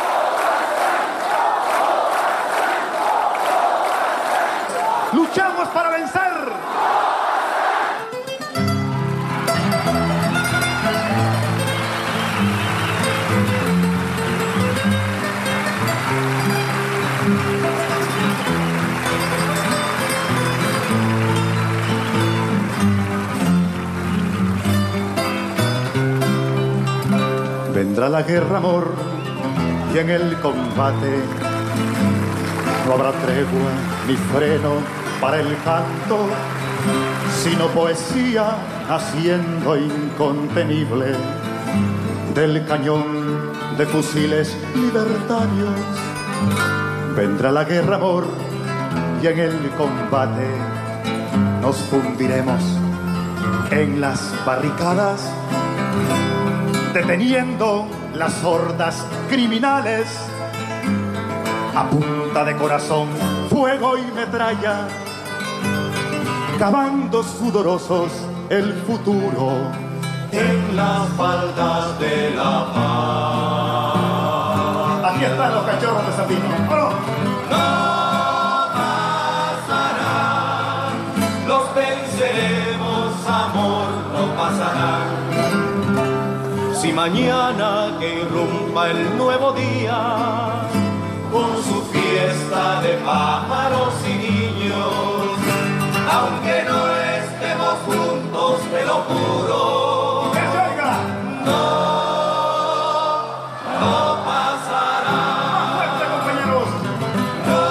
¡Luchamos para vencer! Vendrá la guerra, amor, y en el combate no habrá tregua ni freno para el canto, sino poesía naciendo incontenible del cañón de fusiles libertarios. Vendrá la guerra, amor, y en el combate nos fundiremos en las barricadas, deteniendo las hordas criminales a punta de corazón, fuego y metralla, cavando sudorosos el futuro en las faldas de la paz. Aquí están los cachorros de Sabino. ¡Oh! No pasarán, los venceremos, amor, no pasarán. Si mañana que irrumpa el nuevo día, con su fiesta de pájaros y niños, aunque no estemos juntos, te lo juro, ¡que se oiga! No, no pasará. ¡Más fuerte, compañeros! No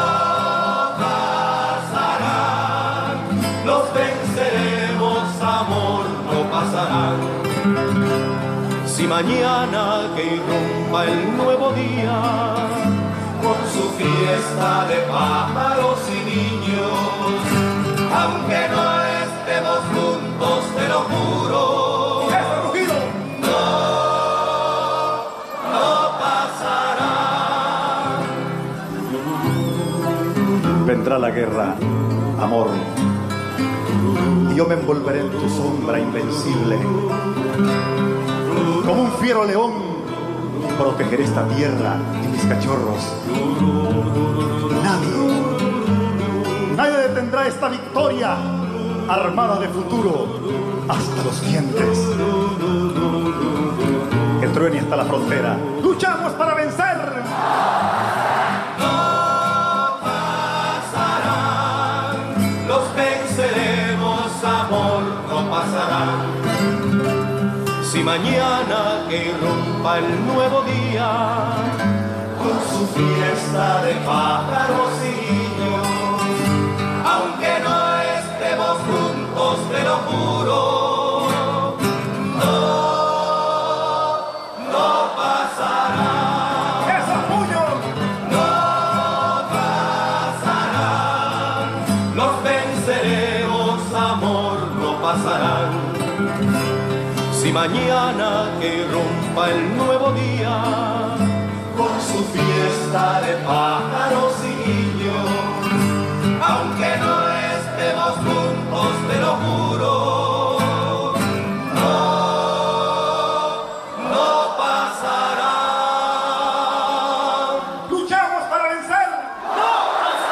pasarán, los venceremos, amor, no pasarán. Si mañana que irrumpa el nuevo día, con su fiesta de pájaros y niños, aunque no estemos juntos, te lo juro, ¡eso rugido! No, no pasará. Vendrá la guerra, amor, y yo me envolveré en tu sombra invencible. Como un fiero león, protegeré esta tierra y mis cachorros. Nadie, nadie detendrá esta victoria armada de futuro hasta los dientes. Que truene hasta la frontera. ¡Luchamos para vencer! No pasarán, los venceremos, amor, no pasarán. Si mañana que irrumpa el nuevo día, con su fiesta de pájaros y niños, aunque no estemos juntos, te lo juro, no, no pasará. ¡Esos puños! No pasarán, los venceremos, amor, no pasarán. Si mañana que irrumpa el nuevo día, con su fiesta de pájaros y niños, aunque no estemos juntos, te lo juro, no, no pasará. ¡Luchamos para vencer! ¡No pasará!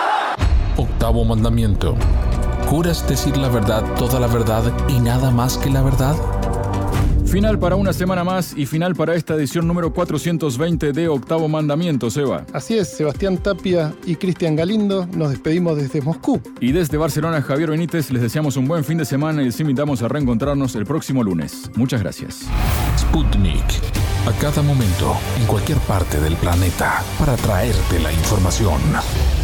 mandamiento. ¿Juras decir la verdad, toda la verdad y nada más que la verdad? Final para una semana más y final para esta edición número cuatrocientos veinte de Octavo Mandamiento, Seba. Así es, Sebastián Tapia y Cristian Galindo, nos despedimos desde Moscú. Y desde Barcelona, Javier Benítez, les deseamos un buen fin de semana y les invitamos a reencontrarnos el próximo lunes. Muchas gracias. Sputnik. A cada momento, en cualquier parte del planeta, para traerte la información.